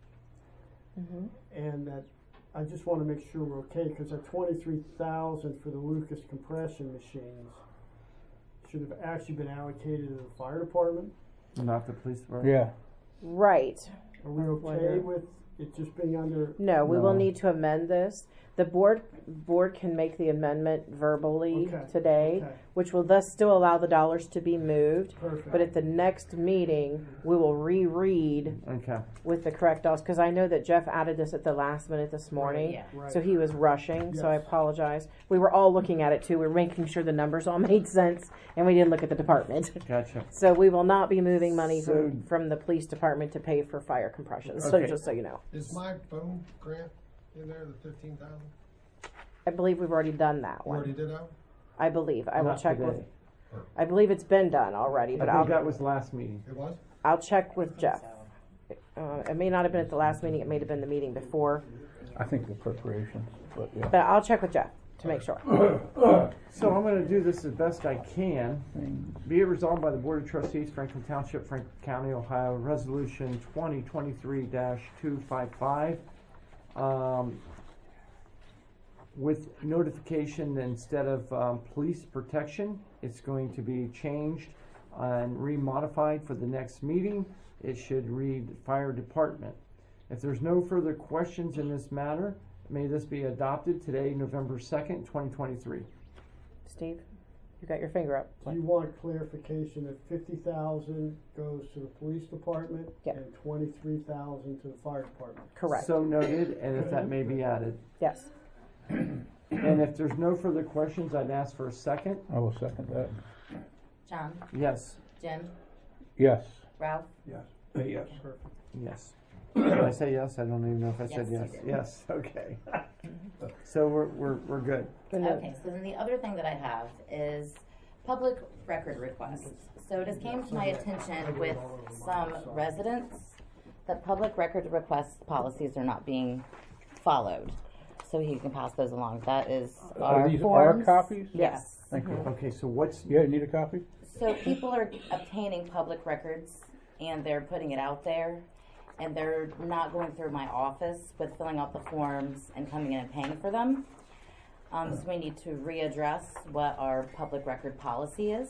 [SPEAKER 6] Mm-hmm.
[SPEAKER 5] and that, I just wanna make sure we're okay, cause that twenty-three thousand for the Lucas compression machines should have actually been allocated to the fire department.
[SPEAKER 1] Not the police department?
[SPEAKER 2] Yeah.
[SPEAKER 6] Right.
[SPEAKER 5] Are we okay
[SPEAKER 6] Wonder-
[SPEAKER 5] with it just being under?
[SPEAKER 6] No, we will
[SPEAKER 2] No.
[SPEAKER 6] need to amend this. The board board can make the amendment verbally
[SPEAKER 5] Okay,
[SPEAKER 6] today,
[SPEAKER 5] okay.
[SPEAKER 6] which will thus still allow the dollars to be moved.
[SPEAKER 5] Perfect.
[SPEAKER 6] But at the next meeting, we will reread
[SPEAKER 1] Okay.
[SPEAKER 6] with the correct dollars, because I know that Jeff added this at the last minute this morning.
[SPEAKER 10] Yeah.
[SPEAKER 5] Right.
[SPEAKER 6] So he was rushing, so I
[SPEAKER 5] Yes.
[SPEAKER 6] apologize. We were all looking at it too. We were making sure the numbers all made sense, and we didn't look at the department.
[SPEAKER 1] Gotcha.
[SPEAKER 6] So we will not be moving money
[SPEAKER 1] So-
[SPEAKER 6] from, from the police department to pay for fire compression. So
[SPEAKER 1] Okay.
[SPEAKER 6] just so you know.
[SPEAKER 11] Is my phone grant in there, the fifteen thousand?
[SPEAKER 6] I believe we've already done that one.
[SPEAKER 11] Already did that?
[SPEAKER 6] I believe. I will
[SPEAKER 1] Not
[SPEAKER 6] check
[SPEAKER 1] today.
[SPEAKER 6] with. I believe it's been done already, but
[SPEAKER 1] I
[SPEAKER 6] I'll
[SPEAKER 1] think that was last meeting.
[SPEAKER 11] It was?
[SPEAKER 6] I'll check with Jeff. Uh, it may not have been at the last meeting. It may have been the meeting before.
[SPEAKER 2] I think appropriations, but yeah.
[SPEAKER 6] But I'll check with Jeff to make sure.
[SPEAKER 1] So I'm going to do this as best I can. Be it resolved by the Board of Trustees, Franklin Township, Franklin County, Ohio, Resolution twenty twenty-three dash two fifty-five. Um, with notification, instead of um, police protection, it's going to be changed and remodified for the next meeting. It should read fire department. If there's no further questions in this matter, may this be adopted today, November second, twenty twenty-three.
[SPEAKER 6] Steve, you got your finger up.
[SPEAKER 5] Do you want clarification that fifty thousand goes to the police department
[SPEAKER 6] Yep.
[SPEAKER 5] and twenty-three thousand to the fire department?
[SPEAKER 6] Correct.
[SPEAKER 1] So noted, and if that may be added.
[SPEAKER 6] Yes.
[SPEAKER 1] And if there's no further questions, I'd ask for a second.
[SPEAKER 2] I will second that.
[SPEAKER 10] John,
[SPEAKER 1] Yes.
[SPEAKER 10] Jim,
[SPEAKER 2] Yes.
[SPEAKER 10] Ralph,
[SPEAKER 4] Yes.
[SPEAKER 2] Yes.
[SPEAKER 1] Yes. Did I say yes? I don't even know if I said
[SPEAKER 10] Yes,
[SPEAKER 1] yes.
[SPEAKER 10] you did.
[SPEAKER 1] Yes, okay. So we're, we're, we're good.
[SPEAKER 10] Okay, so then the other thing that I have is public record requests. So it has came to my attention with some residents that public record request policies are not being followed. So you can pass those along. That is
[SPEAKER 2] Are
[SPEAKER 10] our
[SPEAKER 2] these
[SPEAKER 10] forms.
[SPEAKER 2] our copies?
[SPEAKER 10] Yes.
[SPEAKER 2] Thank you.
[SPEAKER 1] Okay, so what's,
[SPEAKER 2] Yeah, you need a copy?
[SPEAKER 10] So people are obtaining public records and they're putting it out there, and they're not going through my office with filling out the forms and coming in and paying for them. Um, so we need to readdress what our public record policy is.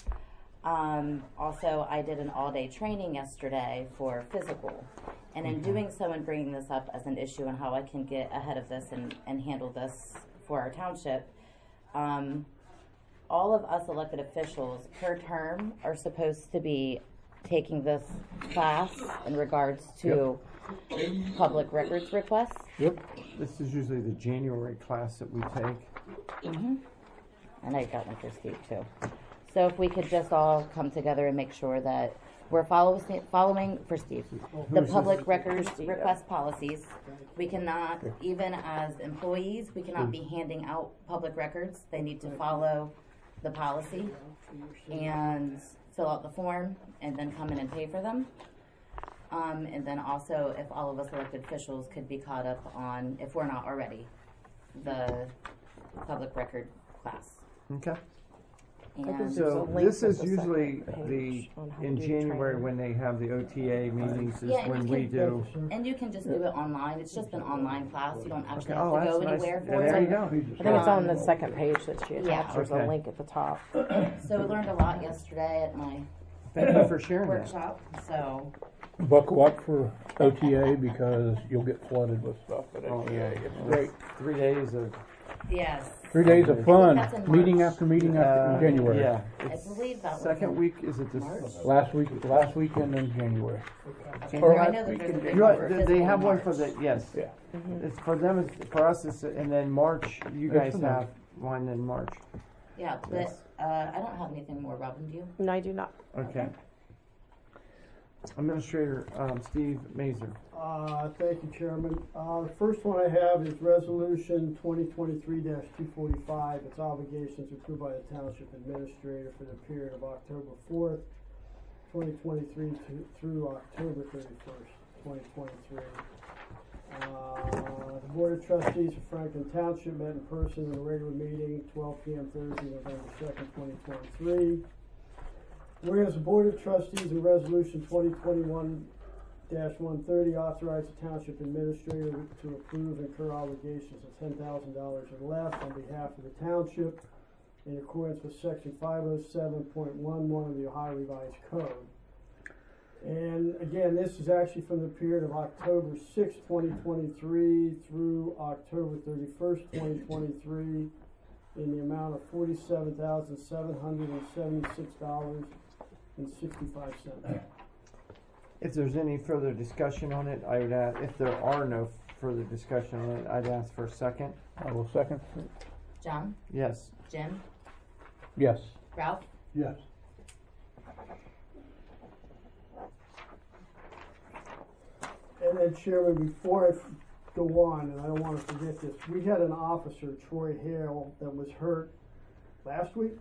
[SPEAKER 10] Um, also, I did an all-day training yesterday for physical, and in doing so and bringing this up as an issue and how I can get ahead of this and, and handle this for our township, um, all of us elected officials per term are supposed to be taking this class in regards to public records requests.
[SPEAKER 2] Yep.
[SPEAKER 1] this is usually the January class that we take.
[SPEAKER 10] Mm-hmm. And I got one for Steve too. So if we could just all come together and make sure that we're follow, following, for Steve, the public records request policies. We cannot, even as employees, we cannot be handing out public records. They need to follow the policy and fill out the form and then come in and pay for them. Um, and then also, if all of us elected officials could be caught up on, if we're not already, the public record class.
[SPEAKER 1] Okay.
[SPEAKER 10] And
[SPEAKER 1] So
[SPEAKER 6] link
[SPEAKER 1] this
[SPEAKER 6] with
[SPEAKER 1] is
[SPEAKER 6] the
[SPEAKER 1] usually
[SPEAKER 6] second
[SPEAKER 1] the,
[SPEAKER 6] page on how to
[SPEAKER 1] in
[SPEAKER 6] do the
[SPEAKER 1] January
[SPEAKER 6] training.
[SPEAKER 1] when they have the O T A meetings is
[SPEAKER 10] Yeah, and
[SPEAKER 1] when
[SPEAKER 10] you
[SPEAKER 1] we
[SPEAKER 10] can-
[SPEAKER 1] do.
[SPEAKER 10] And you can just do it online. It's just an online class. You don't actually
[SPEAKER 1] Okay.
[SPEAKER 10] have
[SPEAKER 1] Oh,
[SPEAKER 10] to go
[SPEAKER 1] that's nice.
[SPEAKER 10] anywhere
[SPEAKER 1] Yeah,
[SPEAKER 10] for
[SPEAKER 1] there you
[SPEAKER 10] it.
[SPEAKER 1] go.
[SPEAKER 6] I think it's on the
[SPEAKER 10] Um,
[SPEAKER 6] second page that she
[SPEAKER 10] yeah.
[SPEAKER 6] attached. There's
[SPEAKER 1] Okay.
[SPEAKER 6] a link at the top.
[SPEAKER 10] So we learned a lot yesterday at my
[SPEAKER 1] Thank you for sharing that.
[SPEAKER 10] workshop. So
[SPEAKER 2] Buckle up for O T A because you'll get flooded with stuff at
[SPEAKER 1] Oh,
[SPEAKER 2] O T A.
[SPEAKER 1] yeah.
[SPEAKER 2] It's great.
[SPEAKER 1] Three days of,
[SPEAKER 10] yes,
[SPEAKER 2] Three days of fun,
[SPEAKER 10] That's in
[SPEAKER 2] meeting
[SPEAKER 10] March.
[SPEAKER 2] after meeting
[SPEAKER 1] uh,
[SPEAKER 2] after in January.
[SPEAKER 1] yeah.
[SPEAKER 10] I
[SPEAKER 1] It's
[SPEAKER 10] believe that was
[SPEAKER 1] second
[SPEAKER 10] in
[SPEAKER 1] week, is it this?
[SPEAKER 10] March.
[SPEAKER 2] Last week, last weekend in January.
[SPEAKER 10] Or I
[SPEAKER 2] last
[SPEAKER 10] know that
[SPEAKER 2] week
[SPEAKER 10] there's a
[SPEAKER 2] in
[SPEAKER 10] big
[SPEAKER 1] You
[SPEAKER 10] one
[SPEAKER 1] know,
[SPEAKER 10] for
[SPEAKER 1] they- they
[SPEAKER 10] physical
[SPEAKER 1] have
[SPEAKER 10] in
[SPEAKER 1] one for
[SPEAKER 10] March.
[SPEAKER 1] the, yes.
[SPEAKER 2] Yeah.
[SPEAKER 1] It's for them, it's, for us, it's, and then March, you
[SPEAKER 2] It's
[SPEAKER 1] guys
[SPEAKER 2] for them.
[SPEAKER 1] have one in March.
[SPEAKER 10] Yeah, but uh, I don't have anything more. Robin, do you?
[SPEAKER 6] No, I do not.
[SPEAKER 1] Okay. Administrator, um, Steve Mazer.
[SPEAKER 5] Uh, thank you, Chairman. Uh, the first one I have is Resolution twenty twenty-three dash two forty-five. It's obligations approved by the Township Administrator for the period of October fourth, twenty twenty-three to, through October thirty-first, twenty twenty-three. Uh, the Board of Trustees of Franklin Township met in person in a regular meeting, twelve p m Thursday, November second, twenty twenty-three. Whereas the Board of Trustees in Resolution twenty twenty-one dash one thirty authorized the Township Administrator to approve and incur obligations of ten thousand dollars or less on behalf of the Township in accordance with Section five oh seven point one one of the Ohio Revised Code. And again, this is actually from the period of October sixth, twenty twenty-three through October thirty-first, twenty twenty-three in the amount of forty-seven thousand seven hundred seventy-six dollars and sixty-five cents.
[SPEAKER 1] If there's any further discussion on it, I would ask, if there are no further discussion on it, I'd ask for a second.
[SPEAKER 2] I will second.
[SPEAKER 10] John,
[SPEAKER 1] Yes.
[SPEAKER 10] Jim,
[SPEAKER 2] Yes.
[SPEAKER 10] Ralph.
[SPEAKER 4] Yes.
[SPEAKER 5] And then, Chairman, before I f- go on, and I don't want to forget this, we had an officer, Troy Hale, that was hurt last week.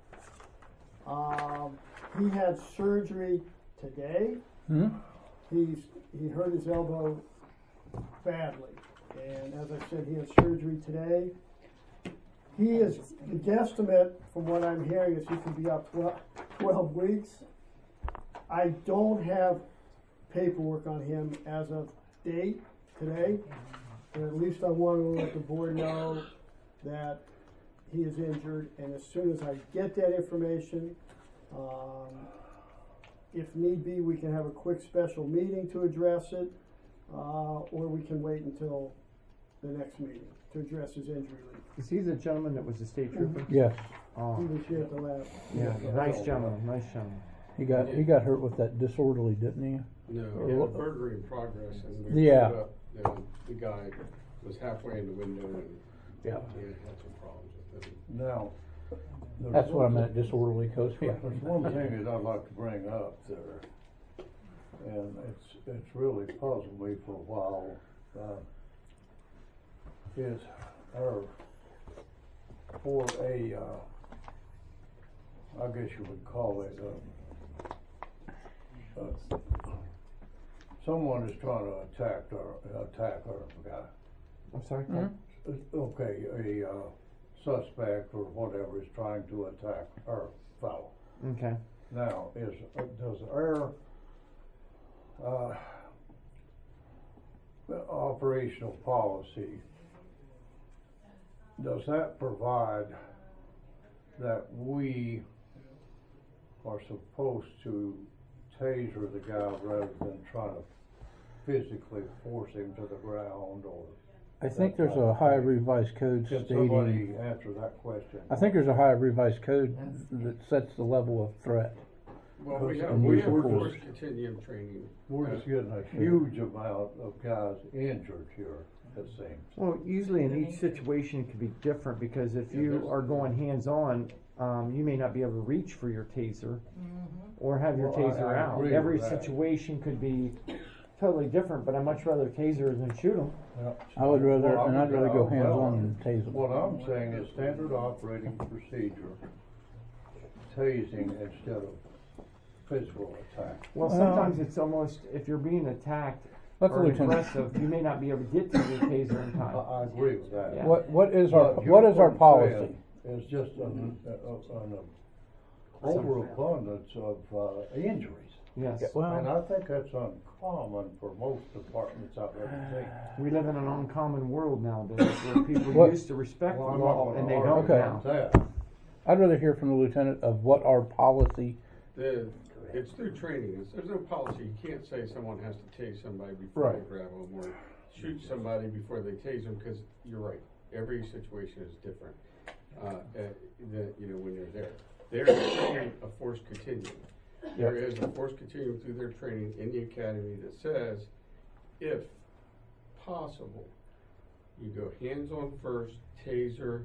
[SPEAKER 5] Um, he had surgery today.
[SPEAKER 2] Hmm?
[SPEAKER 5] He's he hurt his elbow badly. And as I said, he had surgery today. He is, the guesstimate, from what I'm hearing, is he can be out twelve, twelve weeks. I don't have paperwork on him as of date today, but at least I want to let the board know that he is injured, and as soon as I get that information, um, if need be, we can have a quick special meeting to address it, uh, or we can wait until the next meeting to address his injury leave.
[SPEAKER 1] Is he the gentleman that was a state trooper?
[SPEAKER 2] Yes,
[SPEAKER 1] Oh,
[SPEAKER 5] He was here at the last.
[SPEAKER 1] yeah, nice gentleman, nice gentleman.
[SPEAKER 2] he got, he got hurt with that disorderly, didn't he?
[SPEAKER 9] No,
[SPEAKER 2] Or
[SPEAKER 9] yeah,
[SPEAKER 2] what-
[SPEAKER 9] burglary in progress, and we
[SPEAKER 2] Yeah.
[SPEAKER 9] pulled up, and the guy was halfway in the window, and
[SPEAKER 2] Yeah.
[SPEAKER 9] we had some problems with him.
[SPEAKER 4] Now. there's
[SPEAKER 2] That's what I
[SPEAKER 4] one-
[SPEAKER 2] meant, disorderly coast, yeah.
[SPEAKER 4] There's one thing that I'd like to bring up there, and it's, it's really puzzled me for a while, uh, is our, for a, uh, I guess you would call it, uh, uh, someone is trying to attack our, attack our guy.
[SPEAKER 1] I'm sorry,
[SPEAKER 2] Mhm.
[SPEAKER 4] Okay, a, uh, suspect or whatever is trying to attack our fellow.
[SPEAKER 1] okay.
[SPEAKER 4] Now, is, uh, does our, uh, operational policy, does that provide that we are supposed to taser the guy rather than try to physically force him to the ground, or?
[SPEAKER 2] I think there's a high revised code
[SPEAKER 4] Can
[SPEAKER 2] stating,
[SPEAKER 4] somebody answer that question?
[SPEAKER 2] I think there's a high revised code that sets the level of threat.
[SPEAKER 9] Well, we have,
[SPEAKER 2] And
[SPEAKER 9] we
[SPEAKER 2] use
[SPEAKER 9] have
[SPEAKER 2] of
[SPEAKER 9] force
[SPEAKER 2] force.
[SPEAKER 9] continuum training.
[SPEAKER 4] We're just getting a huge amount of guys injured here, it seems.
[SPEAKER 1] Well, usually in each situation it could be different, because if
[SPEAKER 9] Yeah,
[SPEAKER 1] you
[SPEAKER 9] there's-
[SPEAKER 1] are going hands-on, um, you may not be able to reach for your taser or have your
[SPEAKER 4] Well, I-
[SPEAKER 1] taser
[SPEAKER 4] I
[SPEAKER 1] out.
[SPEAKER 4] agree
[SPEAKER 1] Every
[SPEAKER 4] with that.
[SPEAKER 1] situation could be totally different, but I'd much rather taser than shoot them.
[SPEAKER 2] I would rather,
[SPEAKER 4] Well, I
[SPEAKER 2] and I'd
[SPEAKER 4] would-
[SPEAKER 2] rather go
[SPEAKER 4] well,
[SPEAKER 2] hands-on than tase
[SPEAKER 4] What
[SPEAKER 2] them.
[SPEAKER 4] I'm saying is standard operating procedure, tasing instead of physical attack.
[SPEAKER 1] Well,
[SPEAKER 2] Well-
[SPEAKER 1] sometimes it's almost, if you're being attacked
[SPEAKER 2] Let the
[SPEAKER 1] or
[SPEAKER 2] lieutenant,
[SPEAKER 1] aggressive, you may not be able to get to your taser in
[SPEAKER 4] I,
[SPEAKER 1] time.
[SPEAKER 4] I agree with that.
[SPEAKER 1] Yeah.
[SPEAKER 2] what, what is our,
[SPEAKER 4] But
[SPEAKER 2] what is our
[SPEAKER 4] you're
[SPEAKER 2] policy?
[SPEAKER 4] saying It's just an, a- an overabundance of, uh, injuries.
[SPEAKER 1] Yes.
[SPEAKER 4] And
[SPEAKER 2] Well,
[SPEAKER 4] I think that's uncommon for most departments I've ever seen.
[SPEAKER 1] We live in an uncommon world nowadays where people
[SPEAKER 2] What-
[SPEAKER 1] used to respect the
[SPEAKER 4] Well, I'm not
[SPEAKER 1] law
[SPEAKER 4] gonna
[SPEAKER 1] and they
[SPEAKER 4] argue
[SPEAKER 1] don't
[SPEAKER 2] Okay.
[SPEAKER 1] now.
[SPEAKER 4] about that.
[SPEAKER 2] I'd rather hear from the lieutenant of what our policy,
[SPEAKER 9] The, it's through training, It's- there's no policy, you can't say someone has to tase somebody before they
[SPEAKER 2] Right.
[SPEAKER 9] grab them, or shoot somebody before they tase them, cause you're right, every situation is different. Uh, uh, the, you know, when you're there, they're training a force continuum. There is a force continuum through their training in the academy that says, if possible, you go hands-on first, taser,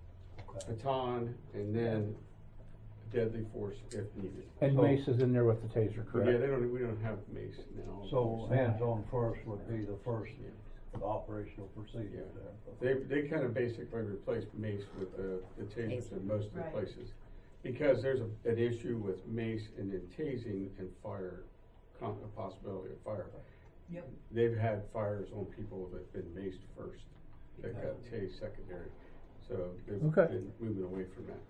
[SPEAKER 9] baton, and then deadly force if needed.
[SPEAKER 2] and
[SPEAKER 4] So-
[SPEAKER 2] Mace is in there with the taser,
[SPEAKER 9] Yeah,
[SPEAKER 2] correct?
[SPEAKER 9] they don't, we don't have mace now.
[SPEAKER 4] So hands-on first would be the first operational procedure there.
[SPEAKER 9] They, they kind of basically replaced mace with the, the tasers in most of the
[SPEAKER 3] Right.
[SPEAKER 9] places. Because there's a, an issue with mace and then tasing and fire, con- a possibility of fire.
[SPEAKER 3] Yep.
[SPEAKER 9] They've had fires on people that've been maced first, that got tased secondary. So they've
[SPEAKER 2] Okay.
[SPEAKER 9] been moving away from that.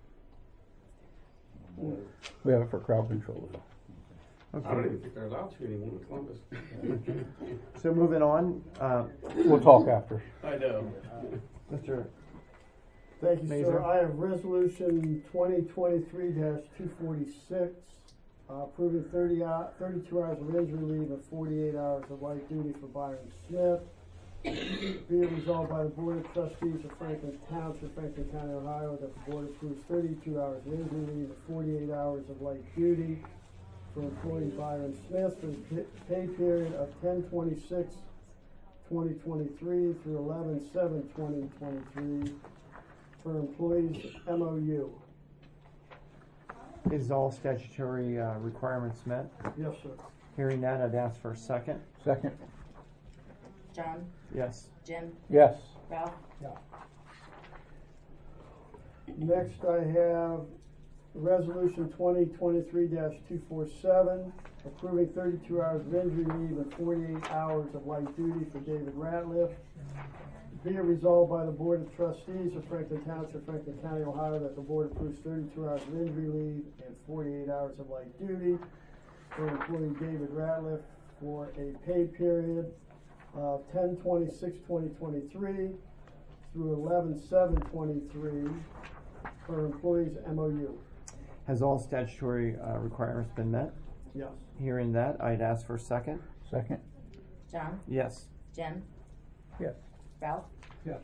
[SPEAKER 2] We have it for crowd control.
[SPEAKER 9] I don't
[SPEAKER 1] Okay,
[SPEAKER 9] even think they're allowed to anymore in Columbus.
[SPEAKER 1] so moving on, uh,
[SPEAKER 2] We'll talk after.
[SPEAKER 9] I know.
[SPEAKER 1] Mister
[SPEAKER 5] Thank you, sir.
[SPEAKER 1] Mazer.
[SPEAKER 5] I have resolution twenty twenty-three two forty-six, uh, approving thirty hou- thirty-two hours of injury leave and forty-eight hours of light duty for Byron Smith. Be it resolved by the Board of Trustees of Franklin Township, Franklin County, Ohio, that the board approves thirty-two hours of injury leave and forty-eight hours of light duty for employee Byron Smith for the pa- pay period of ten twenty-six twenty twenty-three through eleven seven twenty twenty-three for employees M O U.
[SPEAKER 1] Is all statutory uh, requirements met?
[SPEAKER 5] Yes, sir.
[SPEAKER 1] Hearing that, I'd ask for a second.
[SPEAKER 2] Second,
[SPEAKER 10] John,
[SPEAKER 1] Yes.
[SPEAKER 10] Jim,
[SPEAKER 2] yes.
[SPEAKER 10] Ralph,
[SPEAKER 5] Next, I have Resolution twenty twenty-three two forty-seven, approving thirty-two hours of injury leave and forty-eight hours of light duty for David Ratliff. Be it resolved by the Board of Trustees of Franklin Township, Franklin County, Ohio, that the Board approves thirty-two hours of injury leave and forty-eight hours of light duty for employee David Ratliff for a pay period of ten twenty-six twenty twenty-three through eleven seven twenty-three for employees M O U.
[SPEAKER 1] Has all statutory uh, requirements been met?
[SPEAKER 5] Yes.
[SPEAKER 1] Hearing that, I'd ask for a second.
[SPEAKER 2] Second.
[SPEAKER 10] John,
[SPEAKER 1] Yes.
[SPEAKER 10] Jim,
[SPEAKER 2] Yes.
[SPEAKER 10] Ralph,
[SPEAKER 4] Yes.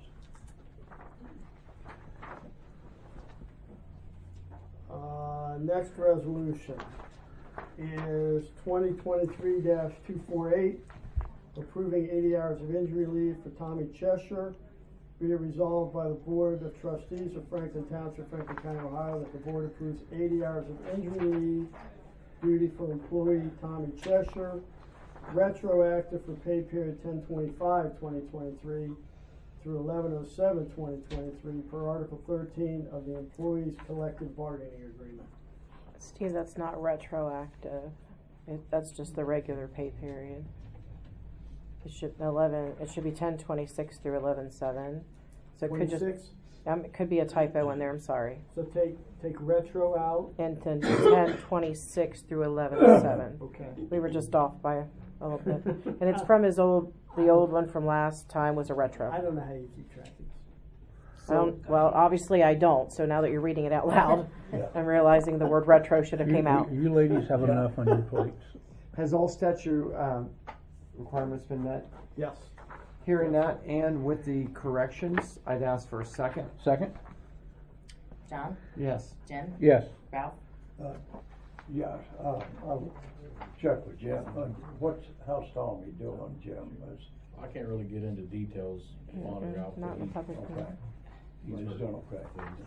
[SPEAKER 5] Uh, next resolution is twenty twenty-three two forty-eight, approving eighty hours of injury leave for Tommy Cheshire. Be it resolved by the Board of Trustees of Franklin Township, Franklin County, Ohio, that the Board approves eighty hours of injury leave duty for employee Tommy Cheshire, retroactive for pay period ten twenty-five twenty twenty-three through eleven oh seven twenty twenty-three per Article thirteen of the Employees Collective Bargaining Agreement.
[SPEAKER 6] Steve, that's not retroactive. It, that's just the regular pay period. It should eleven. It should be ten twenty six through eleven seven. So it could just
[SPEAKER 5] twenty-six?
[SPEAKER 6] um, it could be a typo in there. I'm sorry.
[SPEAKER 5] So take take retro out.
[SPEAKER 6] And then ten twenty six through eleven seven.
[SPEAKER 5] Okay.
[SPEAKER 6] We were just off by a, a little bit, and it's from his old. The old one from last time was a retro.
[SPEAKER 5] I don't know how you keep track of these.
[SPEAKER 6] I don't, well, obviously I don't. So now that you're reading it out loud, I'm realizing the word retro should have
[SPEAKER 2] You,
[SPEAKER 6] came out.
[SPEAKER 2] you, you ladies have enough on your plates.
[SPEAKER 1] Has all statute um, requirements been met?
[SPEAKER 5] Yes.
[SPEAKER 1] Hearing that, and with the corrections, I'd ask for a second.
[SPEAKER 2] Second.
[SPEAKER 10] John,
[SPEAKER 1] Yes.
[SPEAKER 10] Jim,
[SPEAKER 2] Yes.
[SPEAKER 10] Ralph,
[SPEAKER 4] Uh, yeah, uh, I'll check with Jim. Uh, what's, how's Tommy doing, Jim? Is,
[SPEAKER 8] I can't really get into details on it,
[SPEAKER 6] Mm-mm,
[SPEAKER 8] Ralph.
[SPEAKER 6] not
[SPEAKER 8] but
[SPEAKER 6] in the
[SPEAKER 8] he-
[SPEAKER 6] public
[SPEAKER 4] okay.
[SPEAKER 6] hearing.
[SPEAKER 8] he's
[SPEAKER 4] He's
[SPEAKER 8] just-
[SPEAKER 4] doing okay.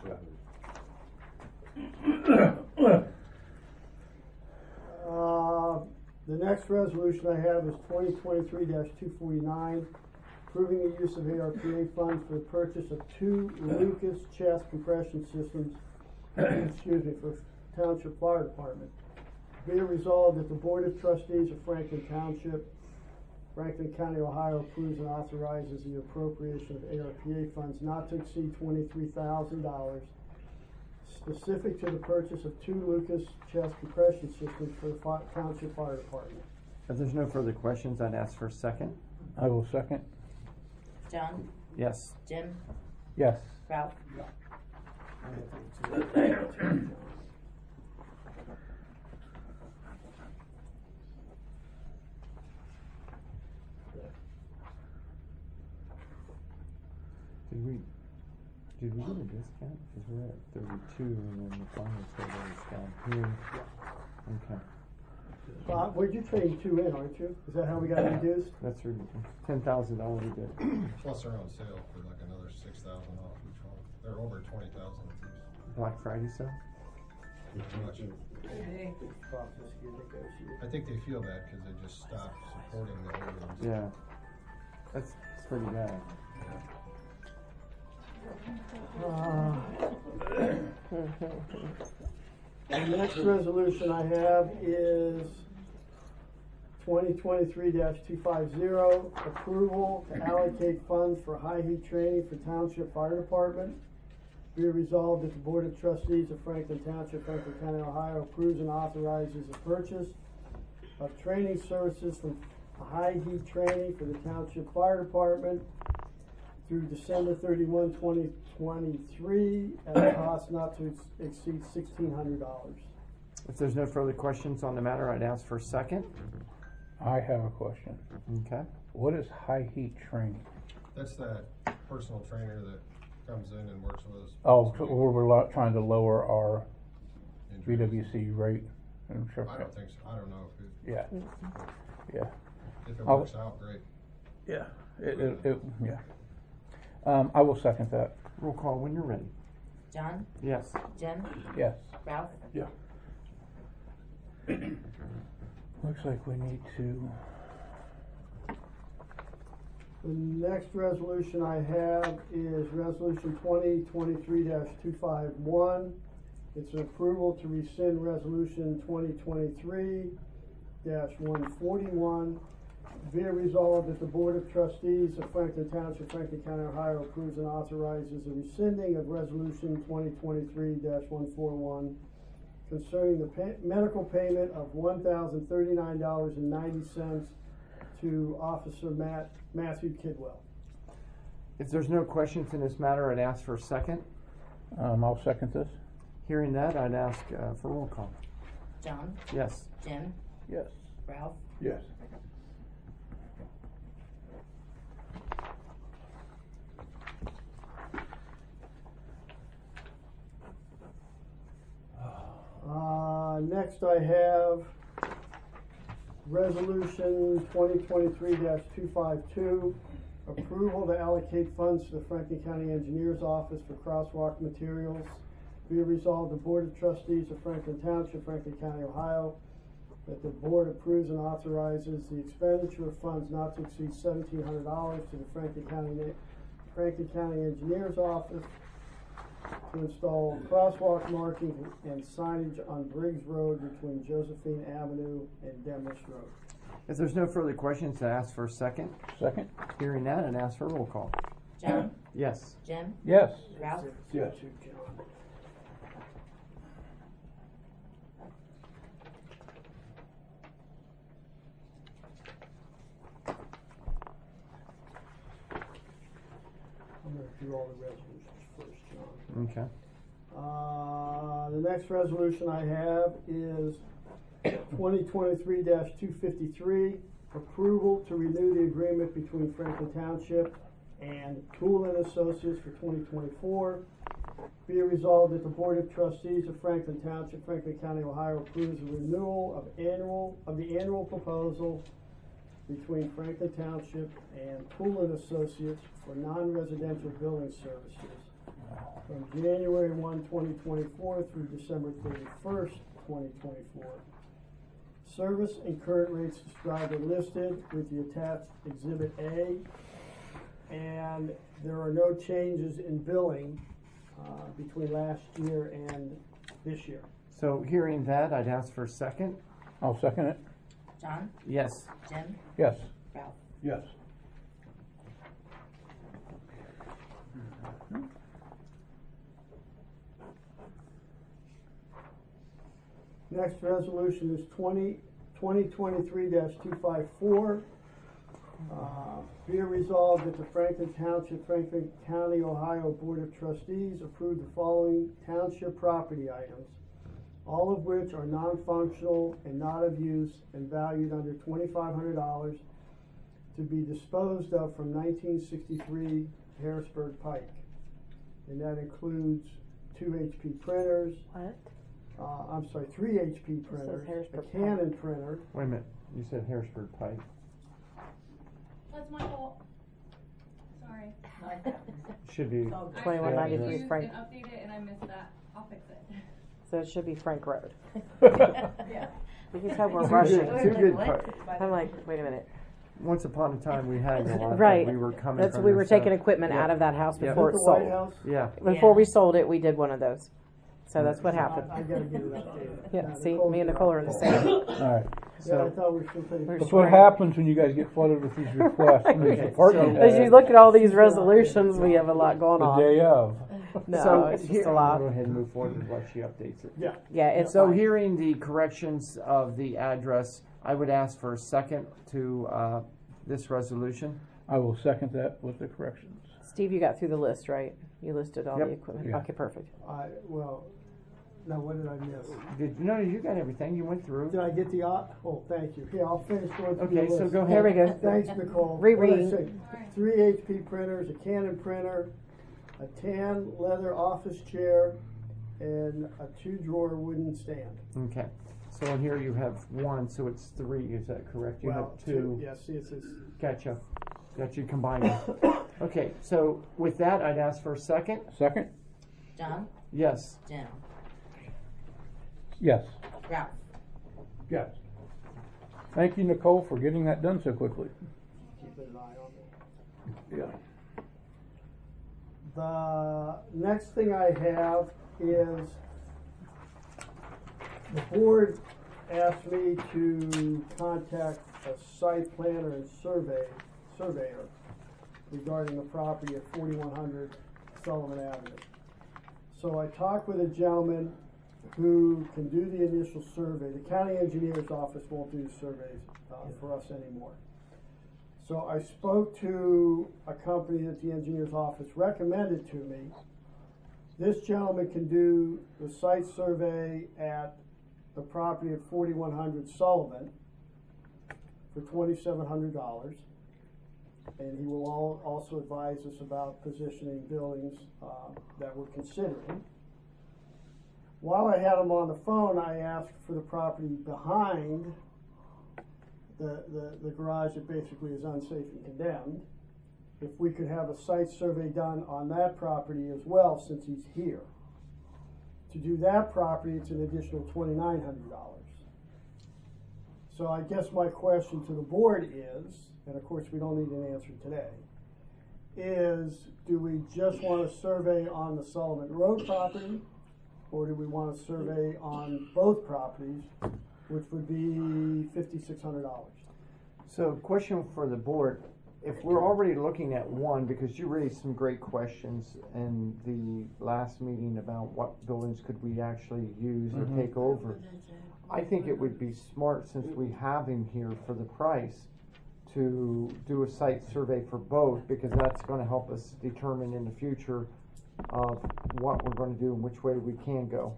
[SPEAKER 8] he's-
[SPEAKER 5] Uh, the next resolution I have is twenty twenty-three two forty-nine, approving the use of A R P A funds for the purchase of two Lucas chest compression systems, excuse me, for Township Fire Department. Be it resolved that the Board of Trustees of Franklin Township, Franklin County, Ohio, approves and authorizes the appropriation of A R P A funds not to exceed twenty-three thousand dollars, specific to the purchase of two Lucas chest compression systems for the fi- Township Fire Department.
[SPEAKER 1] If there's no further questions, I'd ask for a second.
[SPEAKER 2] I will second.
[SPEAKER 10] John,
[SPEAKER 1] Yes.
[SPEAKER 10] Jim,
[SPEAKER 2] Yes.
[SPEAKER 10] Ralph,
[SPEAKER 1] Did we, did we get a discount? Because we're at thirty-two and then the final total is down here. Okay.
[SPEAKER 5] Bob, where'd you trade two in, aren't you? Is that how we got reduced?
[SPEAKER 1] That's ridiculous. Ten thousand dollars we did.
[SPEAKER 11] Plus they're on sale for like another six thousand off each one. They're over twenty thousand apiece.
[SPEAKER 1] Black Friday sale?
[SPEAKER 11] Pretty much.
[SPEAKER 5] Process you negotiate.
[SPEAKER 11] I think they feel bad because they just stopped supporting the old ones.
[SPEAKER 1] Yeah. That's, that's pretty bad.
[SPEAKER 5] Uh, The next resolution I have is twenty twenty-three two fifty, approval to allocate funds for high heat training for Township Fire Department. Be it resolved that the Board of Trustees of Franklin Township, Franklin County, Ohio, approves and authorizes the purchase of training services from high heat training for the Township Fire Department through December thirty-first, twenty twenty-three, at a cost not to ex- exceed sixteen hundred dollars.
[SPEAKER 1] If there's no further questions on the matter, I'd ask for a second.
[SPEAKER 2] I have a question.
[SPEAKER 1] Okay.
[SPEAKER 2] What is high heat training?
[SPEAKER 11] That's that personal trainer that comes in and works with us.
[SPEAKER 2] Oh, so we're, we're lo- trying to lower our B
[SPEAKER 11] Injuries.
[SPEAKER 2] W C rate. I'm sure.
[SPEAKER 11] I don't think so. I don't know if it,
[SPEAKER 2] Yeah. Yeah.
[SPEAKER 11] if it
[SPEAKER 2] I'll-
[SPEAKER 11] works out, great.
[SPEAKER 2] Yeah. It, it, it, yeah. Um, I will second that.
[SPEAKER 1] Roll call when you're ready.
[SPEAKER 10] John,
[SPEAKER 1] Yes.
[SPEAKER 10] Jim,
[SPEAKER 2] Yes.
[SPEAKER 10] Ralph,
[SPEAKER 4] Yeah.
[SPEAKER 2] Looks like we need to.
[SPEAKER 5] The next resolution I have is Resolution twenty twenty-three two fifty-one, It's an approval to rescind resolution twenty twenty-three one forty-one. Be it resolved that the Board of Trustees of Franklin Township, Franklin County, Ohio approves and authorizes the rescinding of resolution twenty twenty-three one forty-one concerning the pay- medical payment of one thousand thirty-nine dollars and ninety cents to Officer Matt, Matthew Kidwell.
[SPEAKER 1] If there's no questions in this matter, I'd ask for a second.
[SPEAKER 2] Um, I'll second this.
[SPEAKER 1] Hearing that, I'd ask uh, for roll call.
[SPEAKER 10] John,
[SPEAKER 1] Yes.
[SPEAKER 10] Jim,
[SPEAKER 2] Yes.
[SPEAKER 10] Ralph,
[SPEAKER 4] Yes.
[SPEAKER 5] Uh, next I have resolution twenty twenty-three two fifty-two, approval to allocate funds to the Franklin County Engineers Office for crosswalk materials. Be it resolved, the Board of Trustees of Franklin Township, Franklin County, Ohio, that the board approves and authorizes the expenditure of funds not to exceed seventeen hundred dollars to the Franklin County, Franklin County Engineers Office to install crosswalk marking and signage on Briggs Road between Josephine Avenue and Demers Road.
[SPEAKER 1] If there's no further questions, I ask for a second.
[SPEAKER 2] Second?
[SPEAKER 1] Hearing that, and ask for a roll call.
[SPEAKER 10] John,
[SPEAKER 1] Yes.
[SPEAKER 10] Jim,
[SPEAKER 2] Yes.
[SPEAKER 10] Ralph,
[SPEAKER 4] Yes.
[SPEAKER 5] I'm gonna do all the resolutions first, John.
[SPEAKER 1] Okay.
[SPEAKER 5] Uh, the next resolution I have is twenty twenty-three two fifty-three, approval to renew the agreement between Franklin Township and Tool and Associates for twenty twenty-four. Be it resolved that the Board of Trustees of Franklin Township, Franklin County, Ohio approves the renewal of annual, of the annual proposal between Franklin Township and Tool and Associates for non-residential building services from January first, twenty twenty-four through December thirty-first, twenty twenty-four. Service and current rates described are listed with the attached Exhibit A, and there are no changes in billing uh, between last year and this year.
[SPEAKER 1] So hearing that, I'd ask for a second.
[SPEAKER 2] I'll second it.
[SPEAKER 10] John,
[SPEAKER 1] Yes.
[SPEAKER 10] Jim,
[SPEAKER 2] Yes.
[SPEAKER 10] Ralph.
[SPEAKER 4] Yes.
[SPEAKER 5] Next resolution is twenty twenty-three two fifty-four. Uh, be it resolved that the Franklin Township, Franklin County, Ohio Board of Trustees approve the following township property items, all of which are non-functional and not of use and valued under twenty-five hundred dollars to be disposed of from nineteen sixty-three Harrisburg Pike. And that includes two H P printers,
[SPEAKER 6] What?
[SPEAKER 5] uh, I'm sorry, three H P
[SPEAKER 6] It says
[SPEAKER 5] printers, a
[SPEAKER 6] Harrisburg
[SPEAKER 5] Canon printer,
[SPEAKER 1] Wait a minute. You said Harrisburg Pike.
[SPEAKER 12] That's my fault. Sorry.
[SPEAKER 1] Should be.
[SPEAKER 6] twenty-one ninety-three
[SPEAKER 12] I
[SPEAKER 6] Frank.
[SPEAKER 12] and update it and I missed that. I'll fix it.
[SPEAKER 6] So it should be Frank Road.
[SPEAKER 10] Yeah.
[SPEAKER 6] You can tell we're
[SPEAKER 1] Too
[SPEAKER 6] rushing.
[SPEAKER 1] good. Too good. Pike.
[SPEAKER 6] I'm like, wait a minute.
[SPEAKER 1] Once upon a time, we had a lot.
[SPEAKER 6] Right.
[SPEAKER 1] We were coming.
[SPEAKER 6] That's
[SPEAKER 1] from
[SPEAKER 6] we
[SPEAKER 1] this,
[SPEAKER 6] were taking
[SPEAKER 1] uh,
[SPEAKER 6] equipment
[SPEAKER 1] yeah.
[SPEAKER 6] out of that house
[SPEAKER 1] Yeah.
[SPEAKER 6] before
[SPEAKER 5] the
[SPEAKER 6] it
[SPEAKER 5] White
[SPEAKER 6] sold.
[SPEAKER 5] House.
[SPEAKER 1] Yeah.
[SPEAKER 6] Before
[SPEAKER 10] Yeah.
[SPEAKER 6] we sold it, we did one of those. So that's what
[SPEAKER 5] I,
[SPEAKER 6] happened.
[SPEAKER 5] I gotta get it updated.
[SPEAKER 6] Yeah,
[SPEAKER 5] Uh,
[SPEAKER 6] see,
[SPEAKER 5] Nicole
[SPEAKER 6] me and
[SPEAKER 5] did
[SPEAKER 6] Nicole are in the
[SPEAKER 5] update.
[SPEAKER 6] same.
[SPEAKER 2] All right.
[SPEAKER 5] Yeah, I
[SPEAKER 1] So-
[SPEAKER 5] thought we were still pretty.
[SPEAKER 6] We're
[SPEAKER 2] That's
[SPEAKER 6] sure.
[SPEAKER 2] what happens when you guys get flooded with these requests from these
[SPEAKER 1] Okay,
[SPEAKER 2] departments.
[SPEAKER 1] so-
[SPEAKER 6] As you look at all these resolutions, we have a lot going
[SPEAKER 2] The
[SPEAKER 6] on.
[SPEAKER 2] day of.
[SPEAKER 6] No,
[SPEAKER 1] so
[SPEAKER 6] it's
[SPEAKER 1] here-
[SPEAKER 6] just a lot.
[SPEAKER 1] Go ahead and move forward while she updates it.
[SPEAKER 5] Yeah.
[SPEAKER 6] Yeah, it's
[SPEAKER 1] So
[SPEAKER 6] fine.
[SPEAKER 1] hearing the corrections of the address, I would ask for a second to uh, this resolution.
[SPEAKER 2] I will second that with the corrections.
[SPEAKER 6] Steve, you got through the list, right? You listed all
[SPEAKER 1] Yep.
[SPEAKER 6] the equipment.
[SPEAKER 2] Yeah.
[SPEAKER 6] Okay, perfect.
[SPEAKER 5] I, well, now what did I miss?
[SPEAKER 1] Did no? You got everything. You went through.
[SPEAKER 5] Did I get the, uh, oh, thank you. Here, I'll finish going through the
[SPEAKER 1] Okay,
[SPEAKER 5] list.
[SPEAKER 1] so go ahead.
[SPEAKER 6] There we go.
[SPEAKER 5] Thanks, Nicole.
[SPEAKER 6] Reread.
[SPEAKER 5] What did I say? Three H P printers, a Canon printer, a tan leather office chair, and a two-drawer wooden stand.
[SPEAKER 1] Okay. So in here you have one, so it's three. Is that correct? You
[SPEAKER 5] Well,
[SPEAKER 1] have two.
[SPEAKER 5] Yeah, see, it's, it's,
[SPEAKER 1] Gotcha. Got you combined. Okay. So with that, I'd ask for a second.
[SPEAKER 2] Second?
[SPEAKER 10] John,
[SPEAKER 1] Yes.
[SPEAKER 10] Jim,
[SPEAKER 2] Yes.
[SPEAKER 10] Ralph.
[SPEAKER 4] Yes.
[SPEAKER 2] Thank you, Nicole, for getting that done so quickly.
[SPEAKER 5] keeping an eye on me.
[SPEAKER 2] Yeah.
[SPEAKER 5] The next thing I have is The board asked me to contact a site planner and survey, surveyor regarding the property at forty-one hundred Sullivan Avenue. So I talked with a gentleman who can do the initial survey. The county engineer's office won't do surveys uh, for us anymore. So I spoke to a company that the engineer's office recommended to me. This gentleman can do the site survey at the property at forty-one hundred Sullivan for twenty-seven hundred dollars. And he will all, also advise us about positioning buildings uh, that we're considering. While I had him on the phone, I asked for the property behind the, the, the garage that basically is unsafe and condemned, if we could have a site survey done on that property as well, since he's here. To do that property, it's an additional twenty-nine hundred dollars. So I guess my question to the board is, and of course we don't need an answer today, is do we just want a survey on the Sullivan Road property, or do we want a survey on both properties, which would be fifty-six hundred dollars?
[SPEAKER 1] So, question for the board: if we're already looking at one, because you raised some great questions in the last meeting about what buildings could we actually use or
[SPEAKER 2] Mhm.
[SPEAKER 1] take over, I think it would be smart, since we have him here for the price, to do a site survey for both, because that's going to help us determine in the future of what we're going to do and which way we can go.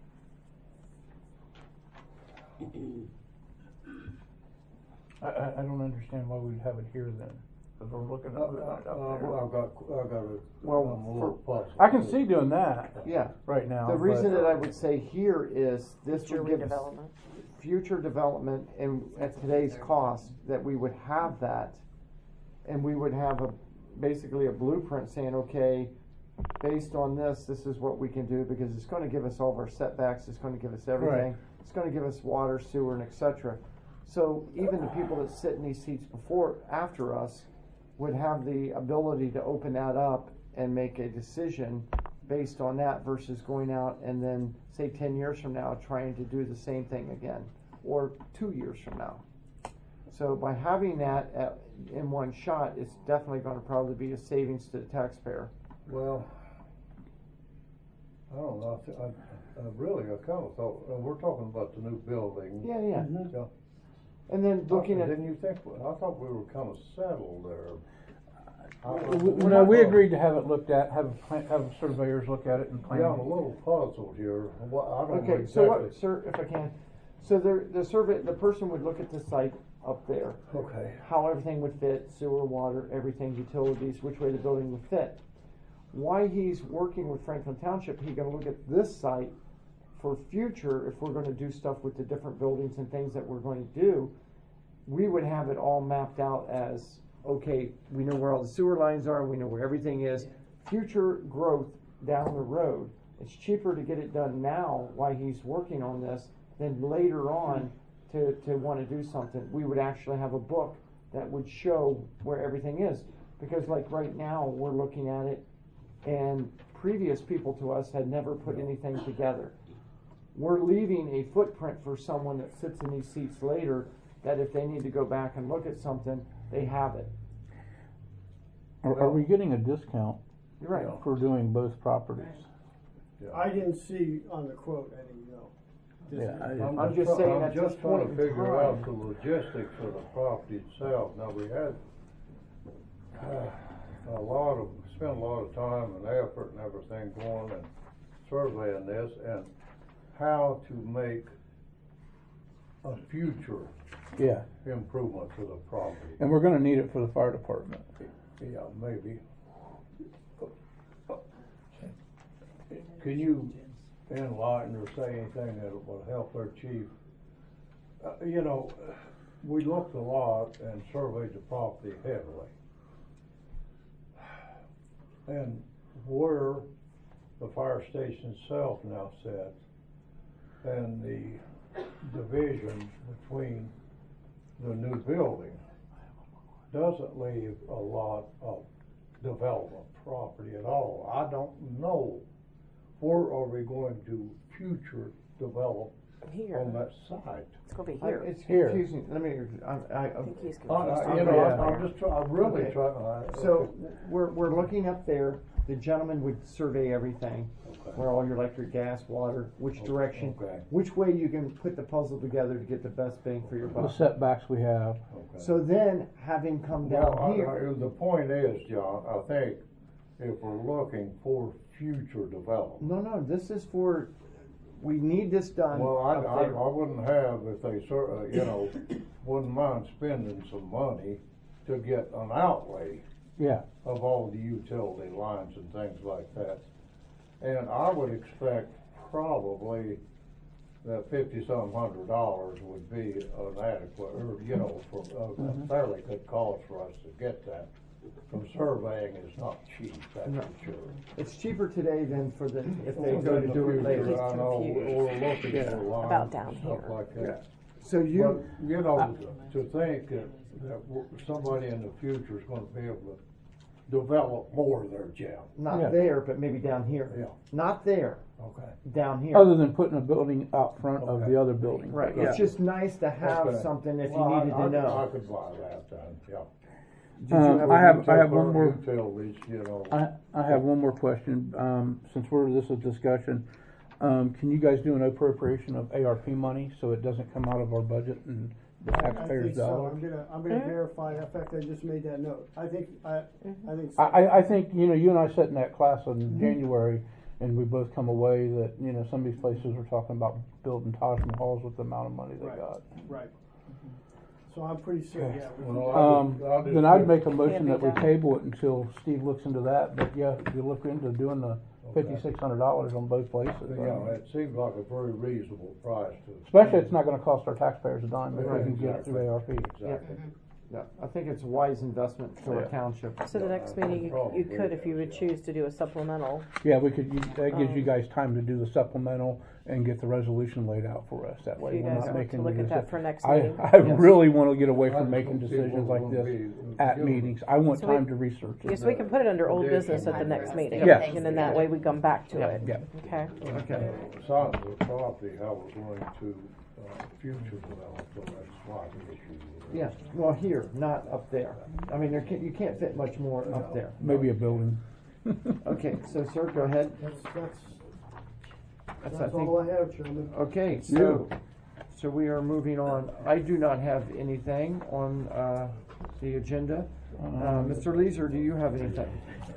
[SPEAKER 2] I, I, I don't understand why we'd have it here then, because we're looking at moving it up there.
[SPEAKER 4] I've got, I've got a,
[SPEAKER 1] Well,
[SPEAKER 4] I'm a little puzzled.
[SPEAKER 2] I can see doing that
[SPEAKER 1] Yeah.
[SPEAKER 2] right now.
[SPEAKER 1] The reason
[SPEAKER 2] but-
[SPEAKER 1] that I would say here is this
[SPEAKER 6] Future
[SPEAKER 1] would give us
[SPEAKER 6] redevelopment.
[SPEAKER 1] future development, and at today's cost, that we would have that, and we would have a, basically a blueprint saying, okay, based on this, this is what we can do, because it's gonna give us all of our setbacks, it's gonna give us everything.
[SPEAKER 2] Right.
[SPEAKER 1] It's gonna give us water, sewer, and et cetera. So even the people that sit in these seats before, after us, would have the ability to open that up and make a decision based on that, versus going out and then, say, ten years from now, trying to do the same thing again, or two years from now. So by having that at, in one shot, it's definitely gonna probably be a savings to the taxpayer.
[SPEAKER 4] Well, I don't know, I, thi- I, I really, I kinda thought, uh, we're talking about the new building.
[SPEAKER 1] Yeah, yeah.
[SPEAKER 4] Yeah.
[SPEAKER 1] And then looking at,
[SPEAKER 4] Didn't you think, I thought we were kinda settled there. I- I-
[SPEAKER 2] We- we- No, we agreed to have it looked at, have, plan- have surveyors look at it and plan.
[SPEAKER 4] Yeah, I'm a little puzzled here, what, I don't know
[SPEAKER 1] okay, so what,
[SPEAKER 4] exactly.
[SPEAKER 1] sir, if I can, so the, the survey, the person would look at the site up there,
[SPEAKER 4] Okay,
[SPEAKER 1] how everything would fit, sewer, water, everything, utilities, which way the building would fit. Why he's working with Franklin Township, he gonna look at this site for future, if we're gonna do stuff with the different buildings and things that we're going to do, we would have it all mapped out as, okay, we know where all the sewer lines are, we know where everything is. Future growth down the road, it's cheaper to get it done now while he's working on this than later on to, to wanna do something. We would actually have a book that would show where everything is. Because like right now, we're looking at it, and previous people to us had never put anything together. We're leaving a footprint for someone that sits in these seats later, that if they need to go back and look at something, they have it.
[SPEAKER 2] Are, are we getting a discount
[SPEAKER 1] You're right.
[SPEAKER 2] for doing both properties?
[SPEAKER 5] I didn't see on the quote any, no.
[SPEAKER 2] Yeah, I-
[SPEAKER 5] discount.
[SPEAKER 1] I'm just
[SPEAKER 4] try-
[SPEAKER 1] saying
[SPEAKER 4] I'm
[SPEAKER 1] at this
[SPEAKER 4] just trying
[SPEAKER 1] point
[SPEAKER 4] to
[SPEAKER 1] in
[SPEAKER 4] figure out
[SPEAKER 1] time-
[SPEAKER 4] the logistics of the property itself. Now, we had uh, a lot of, spent a lot of time and effort and everything going and surveying this, and how to make a future
[SPEAKER 2] Yeah,
[SPEAKER 4] improvement to the property.
[SPEAKER 2] and we're gonna need it for the fire department.
[SPEAKER 4] Yeah, maybe. Can you enlighten or say anything that will help our chief? Uh, you know, we looked a lot and surveyed the property heavily. And where the fire station itself now sits, and the division between the new building doesn't leave a lot of development property at all. I don't know, where are we going to future develop
[SPEAKER 6] Here.
[SPEAKER 4] on that side.
[SPEAKER 6] It's gonna be
[SPEAKER 1] I-
[SPEAKER 6] here.
[SPEAKER 1] It's
[SPEAKER 2] Here.
[SPEAKER 1] confusing, let me, I, I,
[SPEAKER 6] I think he's confused.
[SPEAKER 4] I, I, you
[SPEAKER 6] on
[SPEAKER 4] know,
[SPEAKER 6] where.
[SPEAKER 4] I'm, I'm just trying, I'm really
[SPEAKER 1] Okay.
[SPEAKER 4] trying, I.
[SPEAKER 1] so, we're, we're looking up there, the gentleman would survey everything,
[SPEAKER 4] Okay.
[SPEAKER 1] where all your electric, gas, water, which
[SPEAKER 4] Okay,
[SPEAKER 1] direction,
[SPEAKER 4] okay.
[SPEAKER 1] which way you can put the puzzle together to get the best bang for your
[SPEAKER 2] The
[SPEAKER 1] buck.
[SPEAKER 2] setbacks we have.
[SPEAKER 4] Okay.
[SPEAKER 1] So then, have him come
[SPEAKER 4] Well,
[SPEAKER 1] down
[SPEAKER 4] I-
[SPEAKER 1] here,
[SPEAKER 4] I- the point is, John, I think if we're looking for future development.
[SPEAKER 1] no, no, this is for, we need this done
[SPEAKER 4] Well, I,
[SPEAKER 1] up
[SPEAKER 4] I,
[SPEAKER 1] there.
[SPEAKER 4] I wouldn't have, if they sort of, you know, wouldn't mind spending some money to get an outlay
[SPEAKER 2] Yeah.
[SPEAKER 4] of all the utility lines and things like that. And I would expect probably that fifty-some hundred dollars would be an adequate, or, you know, for a- a
[SPEAKER 2] Mhm.
[SPEAKER 4] fairly good cost for us to get that. From surveying is not cheap, that's
[SPEAKER 1] No.
[SPEAKER 4] for sure.
[SPEAKER 1] It's cheaper today than for the, if they
[SPEAKER 4] Well,
[SPEAKER 1] go
[SPEAKER 4] in
[SPEAKER 1] to
[SPEAKER 4] the
[SPEAKER 1] do it
[SPEAKER 4] future,
[SPEAKER 1] later.
[SPEAKER 4] I know,
[SPEAKER 6] confused.
[SPEAKER 4] we're looking
[SPEAKER 1] Yeah.
[SPEAKER 4] for lines
[SPEAKER 6] About down
[SPEAKER 4] and stuff
[SPEAKER 6] here.
[SPEAKER 4] like that.
[SPEAKER 1] So you,
[SPEAKER 4] But, you know, to think that, that w- somebody in the future is gonna be able to develop more there, Jim.
[SPEAKER 1] not
[SPEAKER 2] Yeah.
[SPEAKER 1] there, but maybe down here.
[SPEAKER 4] Yeah.
[SPEAKER 1] Not there,
[SPEAKER 4] Okay.
[SPEAKER 1] down here.
[SPEAKER 2] Other than putting a building out front of
[SPEAKER 4] Okay.
[SPEAKER 2] the other building.
[SPEAKER 1] Right,
[SPEAKER 2] Yeah.
[SPEAKER 1] it's just nice to have
[SPEAKER 4] Okay.
[SPEAKER 1] something if you
[SPEAKER 4] Well, I-
[SPEAKER 1] needed
[SPEAKER 4] I
[SPEAKER 1] to
[SPEAKER 4] could- I
[SPEAKER 1] know.
[SPEAKER 4] could buy that then, yeah.
[SPEAKER 1] Did you
[SPEAKER 2] Um,
[SPEAKER 1] have
[SPEAKER 2] I
[SPEAKER 1] a-
[SPEAKER 2] have, I have one
[SPEAKER 4] Util-
[SPEAKER 2] more,
[SPEAKER 4] Utilities, you know.
[SPEAKER 2] I, I have one more question, um, since we're, this is discussion. Um, can you guys do an appropriation of A R P money so it doesn't come out of our budget and the
[SPEAKER 5] I think
[SPEAKER 2] taxpayers'
[SPEAKER 5] so, I'm
[SPEAKER 2] dollars?
[SPEAKER 5] gonna, I'm gonna verify, in fact, I just made that note, I think, I, I think.
[SPEAKER 2] I, I, I think, you know, you and I sat in that class in
[SPEAKER 5] Mm-hmm.
[SPEAKER 2] January, and we both come away that, you know, some of these places were talking about building Taj Mahals with the amount of money they
[SPEAKER 5] Right.
[SPEAKER 2] got.
[SPEAKER 5] Right. So I'm pretty certain, yeah. we can-
[SPEAKER 4] Well, I
[SPEAKER 2] Um,
[SPEAKER 4] would- I'll just
[SPEAKER 2] then I'd
[SPEAKER 4] put-
[SPEAKER 2] make a motion
[SPEAKER 6] be
[SPEAKER 2] that we
[SPEAKER 6] done.
[SPEAKER 2] table it until Steve looks into that, but yeah, if you look into doing the
[SPEAKER 4] Okay.
[SPEAKER 2] fifty-six hundred dollars on both places.
[SPEAKER 4] You know, it seems like a very reasonable price to.
[SPEAKER 2] Especially it's not gonna cost our taxpayers a dime if we
[SPEAKER 4] Right,
[SPEAKER 2] can get it through A R P.
[SPEAKER 4] Exactly.
[SPEAKER 1] Yeah, I think it's a wise investment for a
[SPEAKER 2] Yeah.
[SPEAKER 1] township.
[SPEAKER 6] So the next meeting, you, you could, if you would choose to do a supplemental.
[SPEAKER 2] Yeah, we could, you- that gives you
[SPEAKER 6] Um,
[SPEAKER 2] guys time to do the supplemental and get the resolution laid out for us, that
[SPEAKER 6] If
[SPEAKER 2] way
[SPEAKER 6] you
[SPEAKER 2] we're
[SPEAKER 6] guys
[SPEAKER 2] not
[SPEAKER 6] want
[SPEAKER 2] making.
[SPEAKER 6] to look
[SPEAKER 2] the
[SPEAKER 6] at that
[SPEAKER 2] deci-
[SPEAKER 6] for next
[SPEAKER 2] I,
[SPEAKER 6] meeting.
[SPEAKER 2] I
[SPEAKER 1] Yes.
[SPEAKER 2] really wanna get away
[SPEAKER 4] I
[SPEAKER 2] from
[SPEAKER 4] just
[SPEAKER 2] making
[SPEAKER 4] don't see
[SPEAKER 2] decisions
[SPEAKER 4] where
[SPEAKER 2] like
[SPEAKER 4] we're
[SPEAKER 2] this
[SPEAKER 4] gonna be,
[SPEAKER 2] at
[SPEAKER 4] you know,
[SPEAKER 2] meetings. I want
[SPEAKER 6] So we-
[SPEAKER 2] time to research it.
[SPEAKER 6] Yes, we can put it under old business at the
[SPEAKER 10] Time
[SPEAKER 6] next
[SPEAKER 10] for us to
[SPEAKER 6] meeting.
[SPEAKER 10] get
[SPEAKER 2] Yeah.
[SPEAKER 10] things
[SPEAKER 6] And then that way
[SPEAKER 10] together.
[SPEAKER 6] we come back to
[SPEAKER 2] Yeah,
[SPEAKER 6] it.
[SPEAKER 2] yeah.
[SPEAKER 6] Okay.
[SPEAKER 1] Okay.
[SPEAKER 4] Sign of the property, how we're going to, uh, future develop the legislative issue.
[SPEAKER 1] Yeah, well, here, not up there. I mean, there can't, you can't fit much more up there.
[SPEAKER 2] Maybe a building.
[SPEAKER 1] Okay, so sir, go ahead.
[SPEAKER 5] That's, that's,
[SPEAKER 1] That's, I
[SPEAKER 5] that's
[SPEAKER 1] think,
[SPEAKER 5] all I have, Chairman.
[SPEAKER 1] okay, so, so we are moving on. I do not have anything on, uh, the agenda. Uh, Mister Leeser, do you have anything?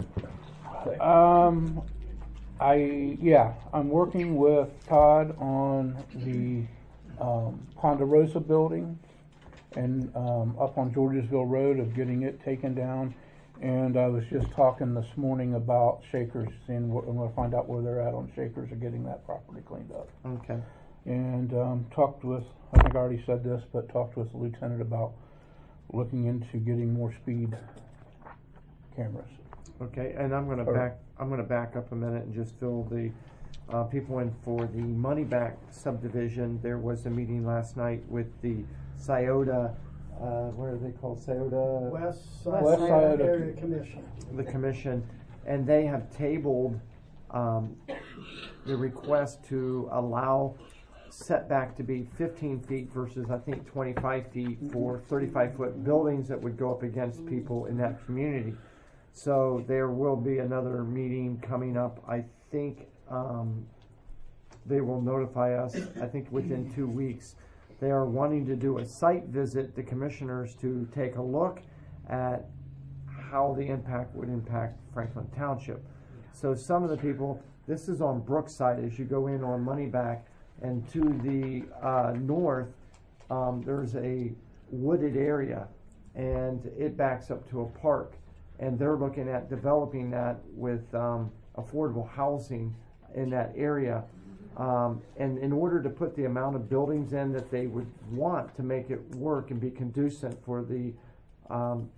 [SPEAKER 2] Um, I, yeah, I'm working with Todd on the, um, Ponderosa building and, um, up on Georgesville Road of getting it taken down. And I was just talking this morning about Shakers, seeing what, I'm gonna find out where they're at on Shakers and getting that property cleaned up.
[SPEAKER 1] Okay,
[SPEAKER 2] And, um, talked with, I think I already said this, but talked with the lieutenant about looking into getting more speed cameras.
[SPEAKER 1] okay, and I'm gonna
[SPEAKER 2] Or-
[SPEAKER 1] back, I'm gonna back up a minute and just fill the, uh, people in for the Money Back subdivision. There was a meeting last night with the Scioto, uh, what are they called, Scioto?
[SPEAKER 5] West
[SPEAKER 2] West
[SPEAKER 5] Side
[SPEAKER 2] Side
[SPEAKER 5] Area Commission.
[SPEAKER 1] The commission, and they have tabled, um, the request to allow setback to be fifteen feet versus, I think, twenty-five feet for thirty-five foot buildings that would go up against people in that community. So there will be another meeting coming up, I think, um, they will notify us, I think within two weeks. They are wanting to do a site visit, the commissioners, to take a look at how the impact would impact Franklin Township. So some of the people, this is on Brookside as you go in on Moneyback, and to the uh, north, um, there's a wooded area, and it backs up to a park. And they're looking at developing that with um, affordable housing in that area. Um, and in order to put the amount of buildings in that they would want to make it work and be conducive for the um,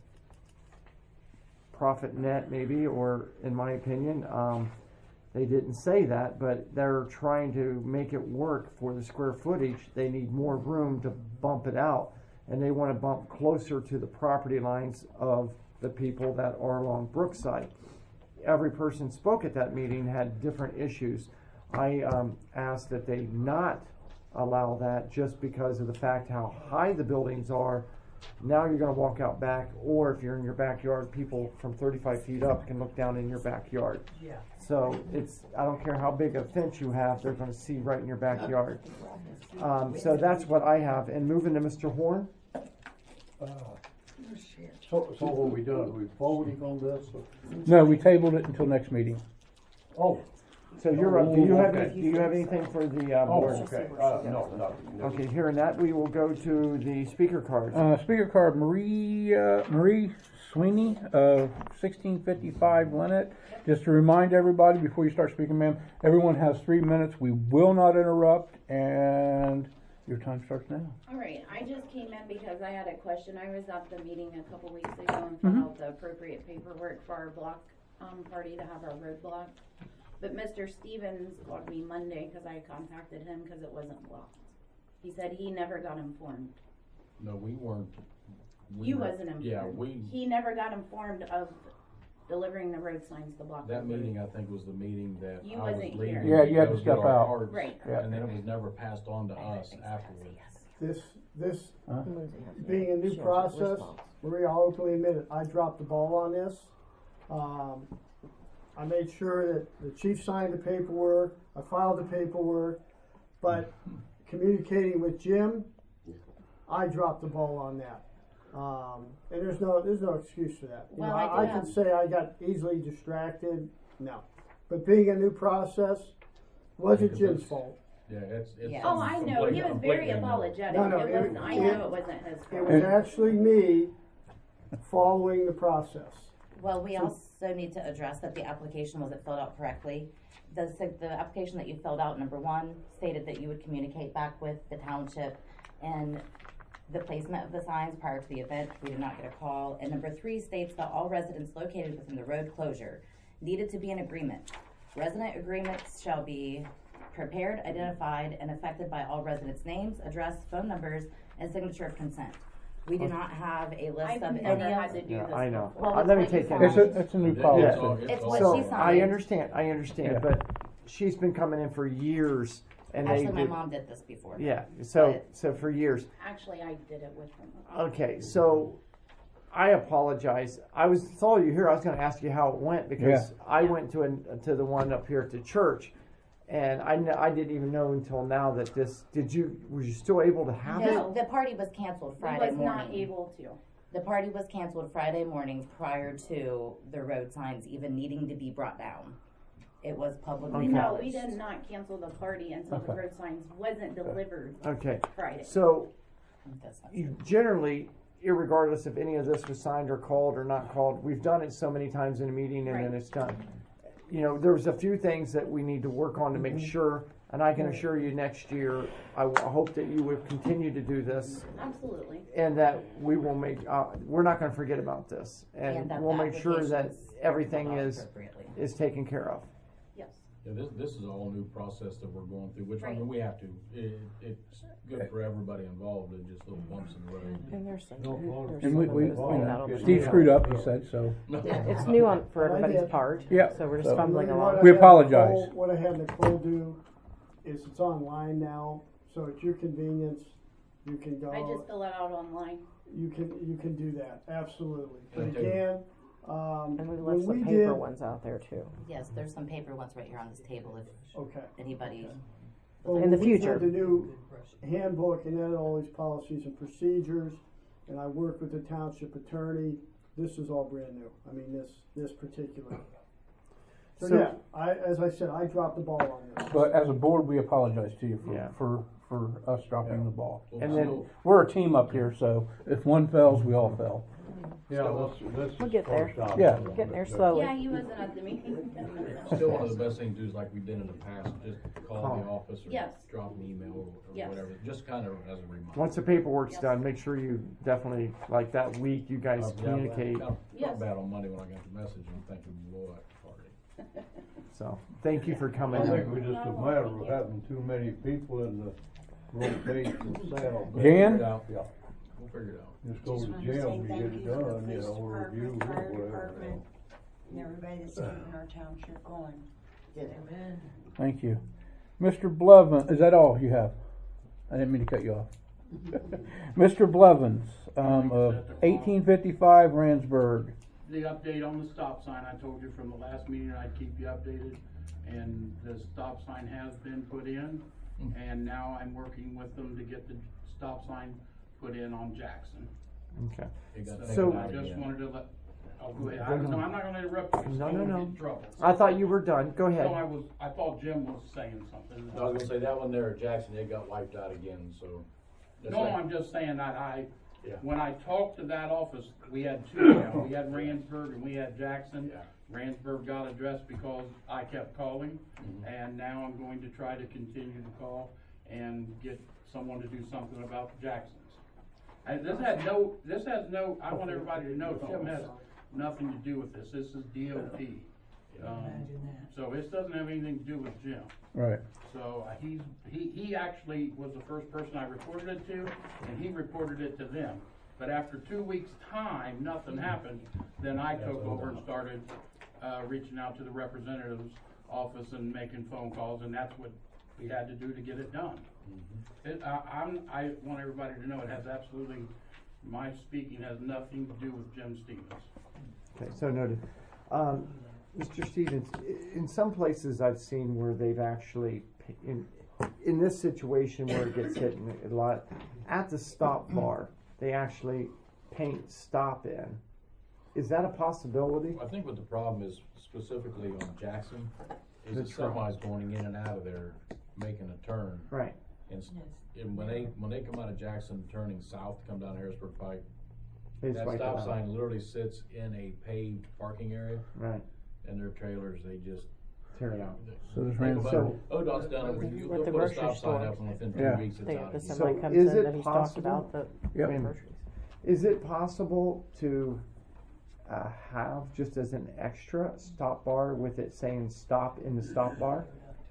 [SPEAKER 1] profit net maybe, or in my opinion, um, they didn't say that, but they're trying to make it work for the square footage. They need more room to bump it out, and they want to bump closer to the property lines of the people that are along Brookside. Every person spoke at that meeting had different issues. I um, asked that they not allow that just because of the fact how high the buildings are. Now you're gonna walk out back, or if you're in your backyard, people from thirty-five feet up can look down in your backyard.
[SPEAKER 3] Yeah.
[SPEAKER 1] So it's, I don't care how big a fence you have, they're gonna see right in your backyard. Um, so that's what I have, and moving to Mister Horn.
[SPEAKER 4] Uh, So, so what we done, we voting on this? or-
[SPEAKER 2] No, we tabled it until next meeting.
[SPEAKER 4] Oh,
[SPEAKER 1] So you're up, do you have,
[SPEAKER 4] Okay.
[SPEAKER 1] any- do you have anything for the, uh,
[SPEAKER 4] oh,
[SPEAKER 1] board?
[SPEAKER 4] okay, uh, no, nothing. no.
[SPEAKER 1] Okay, hearing that, we will go to the speaker cards.
[SPEAKER 2] Uh, speaker card, Marie, uh, Marie Sweeney of sixteen fifty-five Leonard. Just to remind everybody before you start speaking, ma'am, everyone has three minutes. We will not interrupt, and your time starts now.
[SPEAKER 13] All right, I just came in because I had a question. I was at the meeting a couple weeks ago and filled
[SPEAKER 2] Mhm.
[SPEAKER 13] out the appropriate paperwork for our block, um, party to have our road blocked. But Mister Stevens called me Monday because I contacted him because it wasn't blocked. He said he never got informed.
[SPEAKER 8] No, we weren't. we
[SPEAKER 13] You
[SPEAKER 8] were-
[SPEAKER 13] wasn't informed.
[SPEAKER 8] Yeah, we,
[SPEAKER 13] He never got informed of delivering the road signs to block the
[SPEAKER 8] that
[SPEAKER 13] road.
[SPEAKER 8] meeting, I think, was the meeting that
[SPEAKER 13] You
[SPEAKER 8] I was
[SPEAKER 13] wasn't
[SPEAKER 8] leaving.
[SPEAKER 13] here.
[SPEAKER 2] Yeah, you had to
[SPEAKER 8] go
[SPEAKER 2] step
[SPEAKER 8] get our
[SPEAKER 2] out.
[SPEAKER 8] cards,
[SPEAKER 13] Right.
[SPEAKER 2] Yeah.
[SPEAKER 8] And then it was never passed on to us afterwards.
[SPEAKER 5] This, this,
[SPEAKER 2] Huh?
[SPEAKER 5] being a new process, Maria, I'll openly admit it, I dropped the ball on this. Um, I made sure that the chief signed the paperwork, I filed the paperwork, but communicating with Jim, I dropped the ball on that. Um, and there's no, there's no excuse for that. You
[SPEAKER 13] Well,
[SPEAKER 5] know,
[SPEAKER 13] I
[SPEAKER 5] I,
[SPEAKER 13] do
[SPEAKER 5] I can
[SPEAKER 13] have-
[SPEAKER 5] say I got easily distracted, no. But being a new process, wasn't
[SPEAKER 8] Because
[SPEAKER 5] Jim's
[SPEAKER 8] it's-
[SPEAKER 5] fault.
[SPEAKER 8] Yeah, it's, it's.
[SPEAKER 13] Oh, I know, he was very
[SPEAKER 8] completely-
[SPEAKER 13] apologetic.
[SPEAKER 5] No, no,
[SPEAKER 13] It
[SPEAKER 5] it-
[SPEAKER 13] wasn't, I
[SPEAKER 5] it-
[SPEAKER 13] know it wasn't his
[SPEAKER 5] It
[SPEAKER 13] fault.
[SPEAKER 5] was actually me following the process.
[SPEAKER 10] Well, we also need to address that the application wasn't filled out correctly. The, sig- the application that you filled out, number one, stated that you would communicate back with the township and the placement of the signs prior to the event. We did not get a call. And number three states that all residents located within the road closure needed to be in agreement. Resident agreements shall be prepared, identified, and affected by all residents' names, address, phone numbers, and signature of consent. We do not have a list
[SPEAKER 13] I've
[SPEAKER 10] of
[SPEAKER 13] never
[SPEAKER 10] any
[SPEAKER 13] had to
[SPEAKER 10] of.
[SPEAKER 13] do
[SPEAKER 1] Yeah,
[SPEAKER 13] this
[SPEAKER 1] I know.
[SPEAKER 13] before.
[SPEAKER 10] Well,
[SPEAKER 1] Uh, let me
[SPEAKER 10] it's what
[SPEAKER 1] take
[SPEAKER 10] you
[SPEAKER 1] that.
[SPEAKER 2] It's a, it's a new
[SPEAKER 8] Yeah,
[SPEAKER 2] policy.
[SPEAKER 8] it's all-
[SPEAKER 10] It's
[SPEAKER 8] all-
[SPEAKER 10] what
[SPEAKER 1] So
[SPEAKER 10] she
[SPEAKER 1] I
[SPEAKER 10] signed.
[SPEAKER 1] understand, I understand,
[SPEAKER 2] Yeah.
[SPEAKER 1] but she's been coming in for years and they
[SPEAKER 10] Actually, my
[SPEAKER 1] did-
[SPEAKER 10] mom did this before.
[SPEAKER 1] Yeah, so,
[SPEAKER 10] But-
[SPEAKER 1] so for years.
[SPEAKER 13] Actually, I did it with him.
[SPEAKER 1] Okay, so I apologize. I was, saw you here, I was gonna ask you how it went because I went to a, to the one up here at the church. And I, kn- I didn't even know until now that this, did you, were you still able to have it?
[SPEAKER 10] No, the party was canceled
[SPEAKER 13] I
[SPEAKER 10] Friday
[SPEAKER 13] was
[SPEAKER 10] morning.
[SPEAKER 13] not able to.
[SPEAKER 10] The party was canceled Friday morning prior to the road signs even needing to be brought down. It was publicly
[SPEAKER 1] Okay.
[SPEAKER 13] No, we
[SPEAKER 10] acknowledged.
[SPEAKER 13] did not cancel the party until the
[SPEAKER 2] Okay.
[SPEAKER 13] road signs wasn't delivered
[SPEAKER 1] Okay,
[SPEAKER 13] Friday.
[SPEAKER 1] so
[SPEAKER 10] That's not
[SPEAKER 1] you
[SPEAKER 10] true.
[SPEAKER 1] generally, irregardless if any of this was signed or called or not called, we've done it so many times in a meeting and then
[SPEAKER 13] Right.
[SPEAKER 1] it's done. You know, there was a few things that we need to work on to make sure, and I can assure you next year, I w- hope that you will continue to do this
[SPEAKER 13] Absolutely.
[SPEAKER 1] and that we will make, uh, we're not gonna forget about this. And
[SPEAKER 10] And that
[SPEAKER 1] we'll
[SPEAKER 10] the
[SPEAKER 1] make sure that
[SPEAKER 10] applications are
[SPEAKER 1] everything
[SPEAKER 10] filled out
[SPEAKER 1] is,
[SPEAKER 10] appropriately.
[SPEAKER 1] is taken care of.
[SPEAKER 13] Yes.
[SPEAKER 8] Yeah, this, this is a whole new process that we're going through, which, I
[SPEAKER 13] Right.
[SPEAKER 8] mean, we have to. It, it's good for everybody involved, and just little bumps in the road.
[SPEAKER 6] And there's some,
[SPEAKER 4] No problem.
[SPEAKER 6] there's
[SPEAKER 2] And we,
[SPEAKER 6] some
[SPEAKER 2] we,
[SPEAKER 6] of those things that'll
[SPEAKER 2] we
[SPEAKER 6] be-
[SPEAKER 2] Steve screwed up, he said, so.
[SPEAKER 6] It's new on, for
[SPEAKER 5] Well, I
[SPEAKER 6] everybody's
[SPEAKER 5] did.
[SPEAKER 6] part.
[SPEAKER 2] Yeah,
[SPEAKER 6] So we're just
[SPEAKER 2] so-
[SPEAKER 6] fumbling
[SPEAKER 5] What
[SPEAKER 6] along.
[SPEAKER 5] I
[SPEAKER 2] We
[SPEAKER 5] had
[SPEAKER 2] apologize.
[SPEAKER 5] Nicole- What I had Nicole do is it's online now, so at your convenience, you can go.
[SPEAKER 13] I just fill it out online.
[SPEAKER 5] You can, you can do that, absolutely. But
[SPEAKER 8] Okay.
[SPEAKER 5] again, um,
[SPEAKER 6] And we
[SPEAKER 5] when
[SPEAKER 6] left some
[SPEAKER 5] we
[SPEAKER 6] paper
[SPEAKER 5] did,
[SPEAKER 6] ones out there too.
[SPEAKER 10] Yes, there's some paper ones right here on this table if
[SPEAKER 5] okay.
[SPEAKER 10] anybody.
[SPEAKER 5] Well,
[SPEAKER 6] In
[SPEAKER 5] when
[SPEAKER 6] the
[SPEAKER 5] we
[SPEAKER 6] future.
[SPEAKER 5] did the new handbook and then all these policies and procedures, and I worked with the township attorney, this is all brand new. I mean, this, this particular. So,
[SPEAKER 1] So-
[SPEAKER 5] yeah, I, as I said, I dropped the ball on this.
[SPEAKER 2] But as a board, we apologize to you
[SPEAKER 1] Yeah.
[SPEAKER 2] for, for, for us dropping the ball.
[SPEAKER 1] And then,
[SPEAKER 2] We're a team up here, so if one fails, we all fail.
[SPEAKER 4] Yeah, let's, let's.
[SPEAKER 6] We'll get there.
[SPEAKER 2] Yeah.
[SPEAKER 6] We're getting there slowly.
[SPEAKER 13] Yeah, he wasn't at the meeting.
[SPEAKER 8] Still, one of the best things to do is like we did in the past, just call the
[SPEAKER 1] Call.
[SPEAKER 8] office or
[SPEAKER 13] Yes.
[SPEAKER 8] drop an email or
[SPEAKER 13] Yes.
[SPEAKER 8] whatever, just kind of as a reminder.
[SPEAKER 1] once the paperwork's
[SPEAKER 13] Yes.
[SPEAKER 1] done, make sure you definitely, like that week, you guys
[SPEAKER 8] Uh, yeah,
[SPEAKER 1] communicate.
[SPEAKER 8] I felt
[SPEAKER 13] Yes.
[SPEAKER 8] bad on Monday when I got the message and thinking, Lord, party.
[SPEAKER 1] So, thank you for coming
[SPEAKER 4] I
[SPEAKER 1] in.
[SPEAKER 4] think we just a matter of having too many people in the rotation cell.
[SPEAKER 8] We'll
[SPEAKER 2] Jan?
[SPEAKER 8] figure it out.
[SPEAKER 4] Yeah,
[SPEAKER 8] We'll figure it out.
[SPEAKER 4] just go
[SPEAKER 3] Just
[SPEAKER 4] to
[SPEAKER 3] wanted to
[SPEAKER 4] jail
[SPEAKER 3] say
[SPEAKER 4] and get
[SPEAKER 3] thank
[SPEAKER 4] it
[SPEAKER 3] you for the
[SPEAKER 4] done, you
[SPEAKER 3] police
[SPEAKER 4] know, or review
[SPEAKER 3] department,
[SPEAKER 4] or
[SPEAKER 3] fire
[SPEAKER 4] whatever.
[SPEAKER 3] department, and everybody that's keeping our township going. Amen.
[SPEAKER 2] Thank you. Mister Blovin, is that all you have? I didn't mean to cut you off. Mister Blevins, um, of eighteen fifty-five Randsburg.
[SPEAKER 14] The update on the stop sign, I told you from the last meeting I'd keep you updated, and the stop sign has been put in, and now I'm working with them to get the stop sign put in on Jackson.
[SPEAKER 1] Okay.
[SPEAKER 14] So,
[SPEAKER 1] So-
[SPEAKER 14] I just wanted to let, oh, go ahead,
[SPEAKER 1] Go
[SPEAKER 14] I, no,
[SPEAKER 1] ahead.
[SPEAKER 14] I'm not gonna interrupt you, 'cause
[SPEAKER 1] No,
[SPEAKER 14] I
[SPEAKER 1] no,
[SPEAKER 14] don't
[SPEAKER 1] no.
[SPEAKER 14] get in trouble.
[SPEAKER 1] I thought you were done. Go ahead.
[SPEAKER 14] No, I was, I thought Jim was saying something.
[SPEAKER 8] I was gonna say, that one there at Jackson, it got wiped out again, so. that's
[SPEAKER 14] No,
[SPEAKER 8] like-
[SPEAKER 14] I'm just saying that I,
[SPEAKER 8] Yeah.
[SPEAKER 14] when I talked to that office, we had two now, we had Randsburg and we had Jackson.
[SPEAKER 8] Yeah.
[SPEAKER 14] Randsburg got addressed because I kept calling,
[SPEAKER 8] Mhm.
[SPEAKER 14] and now I'm going to try to continue to call and get someone to do something about Jackson's. And this had no, this has no, I want everybody to know, Jim has nothing to do with this, this is D O T. Um, so this doesn't have anything to do with Jim.
[SPEAKER 2] Right.
[SPEAKER 14] So uh, he's, he, he actually was the first person I reported it to, and he reported it to them. But after two weeks' time, nothing happened, then I took over and started, uh, reaching out to the representative's office and making phone calls, and that's what we had to do to get it done. It, I, I'm, I want everybody to know it has absolutely, my speaking has nothing to do with Jim Stevens.
[SPEAKER 1] Okay, so noted. Um, Mister Stevens, i- in some places I've seen where they've actually, p- in, in this situation where it gets hit in a lot, at the stop bar, they actually paint stop in. Is that a possibility?
[SPEAKER 8] I think what the problem is specifically on Jackson, is
[SPEAKER 1] The
[SPEAKER 8] the
[SPEAKER 1] truck.
[SPEAKER 8] semis going in and out of there, making a turn.
[SPEAKER 1] Right.
[SPEAKER 8] And, s- and when they, when they come out of Jackson, turning south to come down Harrisburg Pike,
[SPEAKER 1] They just
[SPEAKER 8] that
[SPEAKER 1] wipe it
[SPEAKER 8] stop
[SPEAKER 1] out.
[SPEAKER 8] sign literally sits in a paved parking area,
[SPEAKER 1] Right.
[SPEAKER 8] and their trailers, they just.
[SPEAKER 1] Tear it out.
[SPEAKER 2] So there's
[SPEAKER 8] Think
[SPEAKER 2] Rand-
[SPEAKER 8] about
[SPEAKER 2] so-
[SPEAKER 8] it. ODOT's done it, where you,
[SPEAKER 6] With
[SPEAKER 8] they'll
[SPEAKER 6] the
[SPEAKER 8] put a
[SPEAKER 6] grocery
[SPEAKER 8] stop
[SPEAKER 6] store.
[SPEAKER 8] sign up, and within
[SPEAKER 2] Yeah.
[SPEAKER 8] two weeks it's
[SPEAKER 6] They,
[SPEAKER 8] out
[SPEAKER 6] the
[SPEAKER 8] again.
[SPEAKER 6] semi
[SPEAKER 1] So
[SPEAKER 6] comes
[SPEAKER 1] is
[SPEAKER 6] in
[SPEAKER 1] it
[SPEAKER 6] that he's talked
[SPEAKER 1] possible-
[SPEAKER 6] about, the
[SPEAKER 2] Yep.
[SPEAKER 6] groceries.
[SPEAKER 1] Is it possible to uh, have, just as an extra, stop bar with it saying stop in the stop bar?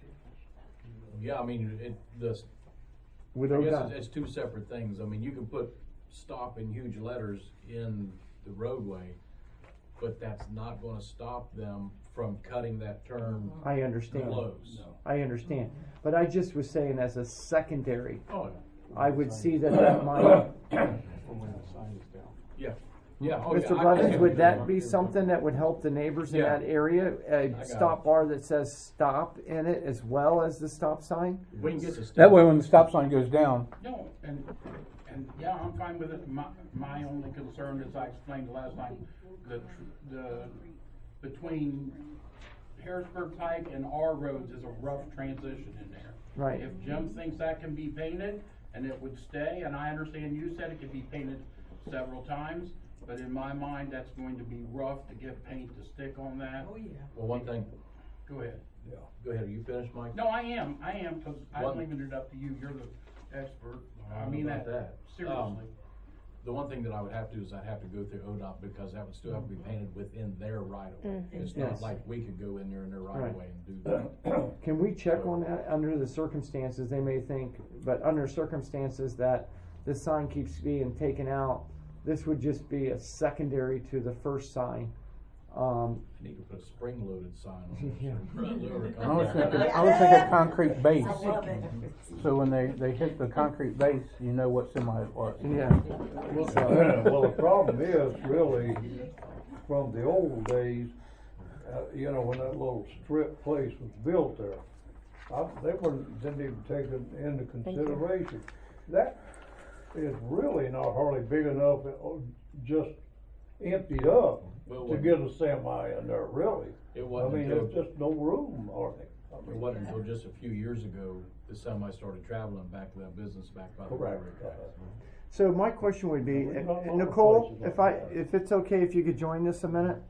[SPEAKER 8] Yeah, I mean, it, the,
[SPEAKER 1] With
[SPEAKER 8] I guess
[SPEAKER 1] ODOT?
[SPEAKER 8] it's, it's two separate things. I mean, you can put stop in huge letters in the roadway, but that's not gonna stop them from cutting that turn
[SPEAKER 1] I understand.
[SPEAKER 8] close.
[SPEAKER 1] I understand. But I just was saying as a secondary,
[SPEAKER 8] Oh,
[SPEAKER 1] I would see that that might,
[SPEAKER 8] yeah, yeah. Oh,
[SPEAKER 1] Mister
[SPEAKER 8] yeah, I-
[SPEAKER 1] Blevins, would that be something that would help the neighbors in
[SPEAKER 8] Yeah.
[SPEAKER 1] that area? A
[SPEAKER 8] got
[SPEAKER 1] stop
[SPEAKER 8] it.
[SPEAKER 1] bar that says stop in it as well as the stop sign?
[SPEAKER 8] We can get the.
[SPEAKER 2] That way when the stop sign goes down,
[SPEAKER 14] No, and, and, yeah, I'm fine with it. My, my only concern, as I explained the last time, the, tr- the, between Harrisburg Pike and our roads is a rough transition in there.
[SPEAKER 1] Right.
[SPEAKER 14] If Jim thinks that can be painted and it would stay, and I understand you said it could be painted several times, but in my mind, that's going to be rough to get paint to stick on that.
[SPEAKER 3] Oh, yeah.
[SPEAKER 8] Well, one thing,
[SPEAKER 14] Go ahead.
[SPEAKER 8] yeah, go ahead, are you finished, Mike?
[SPEAKER 14] No, I am, I am, cause I'm
[SPEAKER 8] One-
[SPEAKER 14] leaving it up to you. You're the expert.
[SPEAKER 8] I
[SPEAKER 14] I
[SPEAKER 8] don't know
[SPEAKER 14] mean
[SPEAKER 8] about
[SPEAKER 14] that,
[SPEAKER 8] that.
[SPEAKER 14] seriously.
[SPEAKER 8] Um, The one thing that I would have to do is I'd have to go through ODOT, because that would still have to be painted within their right of way. It's not
[SPEAKER 1] Yes.
[SPEAKER 8] like we could go in there in their right
[SPEAKER 1] Right.
[SPEAKER 8] of way and do that.
[SPEAKER 1] Can we check on that under the circumstances? They may think, but under circumstances that the sign keeps being taken out, this would just be a secondary to the first sign. Um,
[SPEAKER 8] I need to put a spring-loaded sign on
[SPEAKER 1] Yeah.
[SPEAKER 8] there. so it runs over
[SPEAKER 2] I was
[SPEAKER 8] concrete.
[SPEAKER 2] thinking, I was thinking concrete base.
[SPEAKER 3] I love it.
[SPEAKER 2] So when they, they hit the concrete base, you know what semi it was.
[SPEAKER 1] yeah.
[SPEAKER 4] Well, the problem is really from the old days, uh, you know, when that little strip place was built there. I, they weren't, didn't even take it into consideration. That is really not hardly big enough, uh, just emptied up
[SPEAKER 8] Well,
[SPEAKER 4] to
[SPEAKER 8] when-
[SPEAKER 4] get a semi in there, really.
[SPEAKER 8] It
[SPEAKER 4] I
[SPEAKER 8] wasn't
[SPEAKER 4] mean,
[SPEAKER 8] until,
[SPEAKER 4] there's just no room, hardly. I
[SPEAKER 8] it
[SPEAKER 4] mean,
[SPEAKER 8] wasn't until just a few years ago, the semi started traveling back to that business back by the
[SPEAKER 4] Correct.
[SPEAKER 8] railroad tracks.
[SPEAKER 1] So my question would be,
[SPEAKER 4] We've got a lot of
[SPEAKER 1] Nicole,
[SPEAKER 4] places
[SPEAKER 1] if
[SPEAKER 4] like
[SPEAKER 1] I,
[SPEAKER 4] that.
[SPEAKER 1] if it's okay, if you could join us a minute?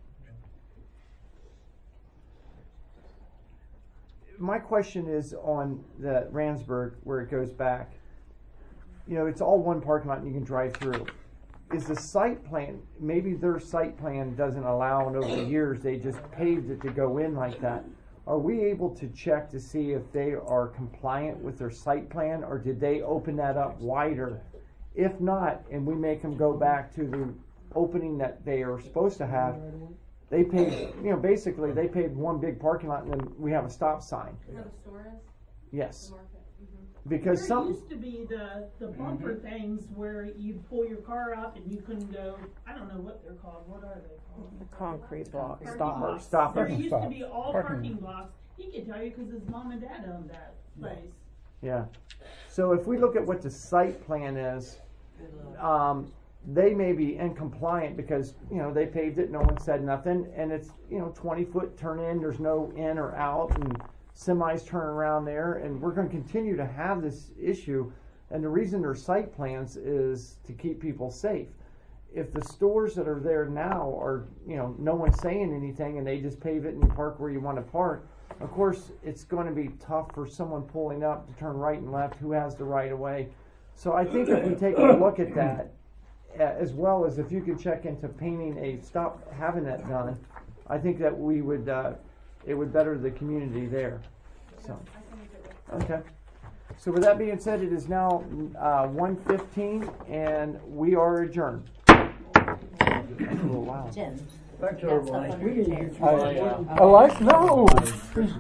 [SPEAKER 1] My question is on the Randsburg, where it goes back. You know, it's all one parking lot and you can drive through. Is the site plan, maybe their site plan doesn't allow, and over the years, they just paved it to go in like that. Are we able to check to see if they are compliant with their site plan, or did they open that up wider? If not, and we make them go back to the opening that they are supposed to have, they paved, you know, basically, they paved one big parking lot and then we have a stop sign.
[SPEAKER 12] Where the store is,
[SPEAKER 1] Yes.
[SPEAKER 12] the market. Mhm.
[SPEAKER 1] because
[SPEAKER 15] There
[SPEAKER 1] some,
[SPEAKER 15] used to be the, the bumper
[SPEAKER 14] Mhm.
[SPEAKER 15] things where you pull your car up and you couldn't go, I don't know what they're called, what are they called?
[SPEAKER 6] Concrete block,
[SPEAKER 15] Parking
[SPEAKER 6] stoppers.
[SPEAKER 15] blocks.
[SPEAKER 1] Stoppers.
[SPEAKER 15] There used to
[SPEAKER 2] Stops.
[SPEAKER 15] be all
[SPEAKER 2] Parking.
[SPEAKER 15] parking blocks. He could tell you because his mom and dad owned that place.
[SPEAKER 1] yeah. So if we look at what the site plan is, um, they may be incompliant because, you know, they paved it, no one said nothing, and it's, you know, twenty foot turn in, there's no in or out, and semis turn around there, and we're gonna continue to have this issue, and the reason there's site plans is to keep people safe. If the stores that are there now are, you know, no one's saying anything and they just pave it and you park where you wanna park, of course, it's gonna be tough for someone pulling up to turn right and left, who has the right of way. So I think if we take a look at that, uh, as well as if you could check into painting a, stop having that done, I think that we would, uh, it would better the community there, so. Okay. So with that being said, it is now, uh, one fifteen and we are adjourned. That's a little loud.
[SPEAKER 10] Jim.
[SPEAKER 4] Thanks,
[SPEAKER 10] you got stuff
[SPEAKER 4] everybody.
[SPEAKER 10] under your chair.
[SPEAKER 1] Oh, yeah.
[SPEAKER 2] I like, no.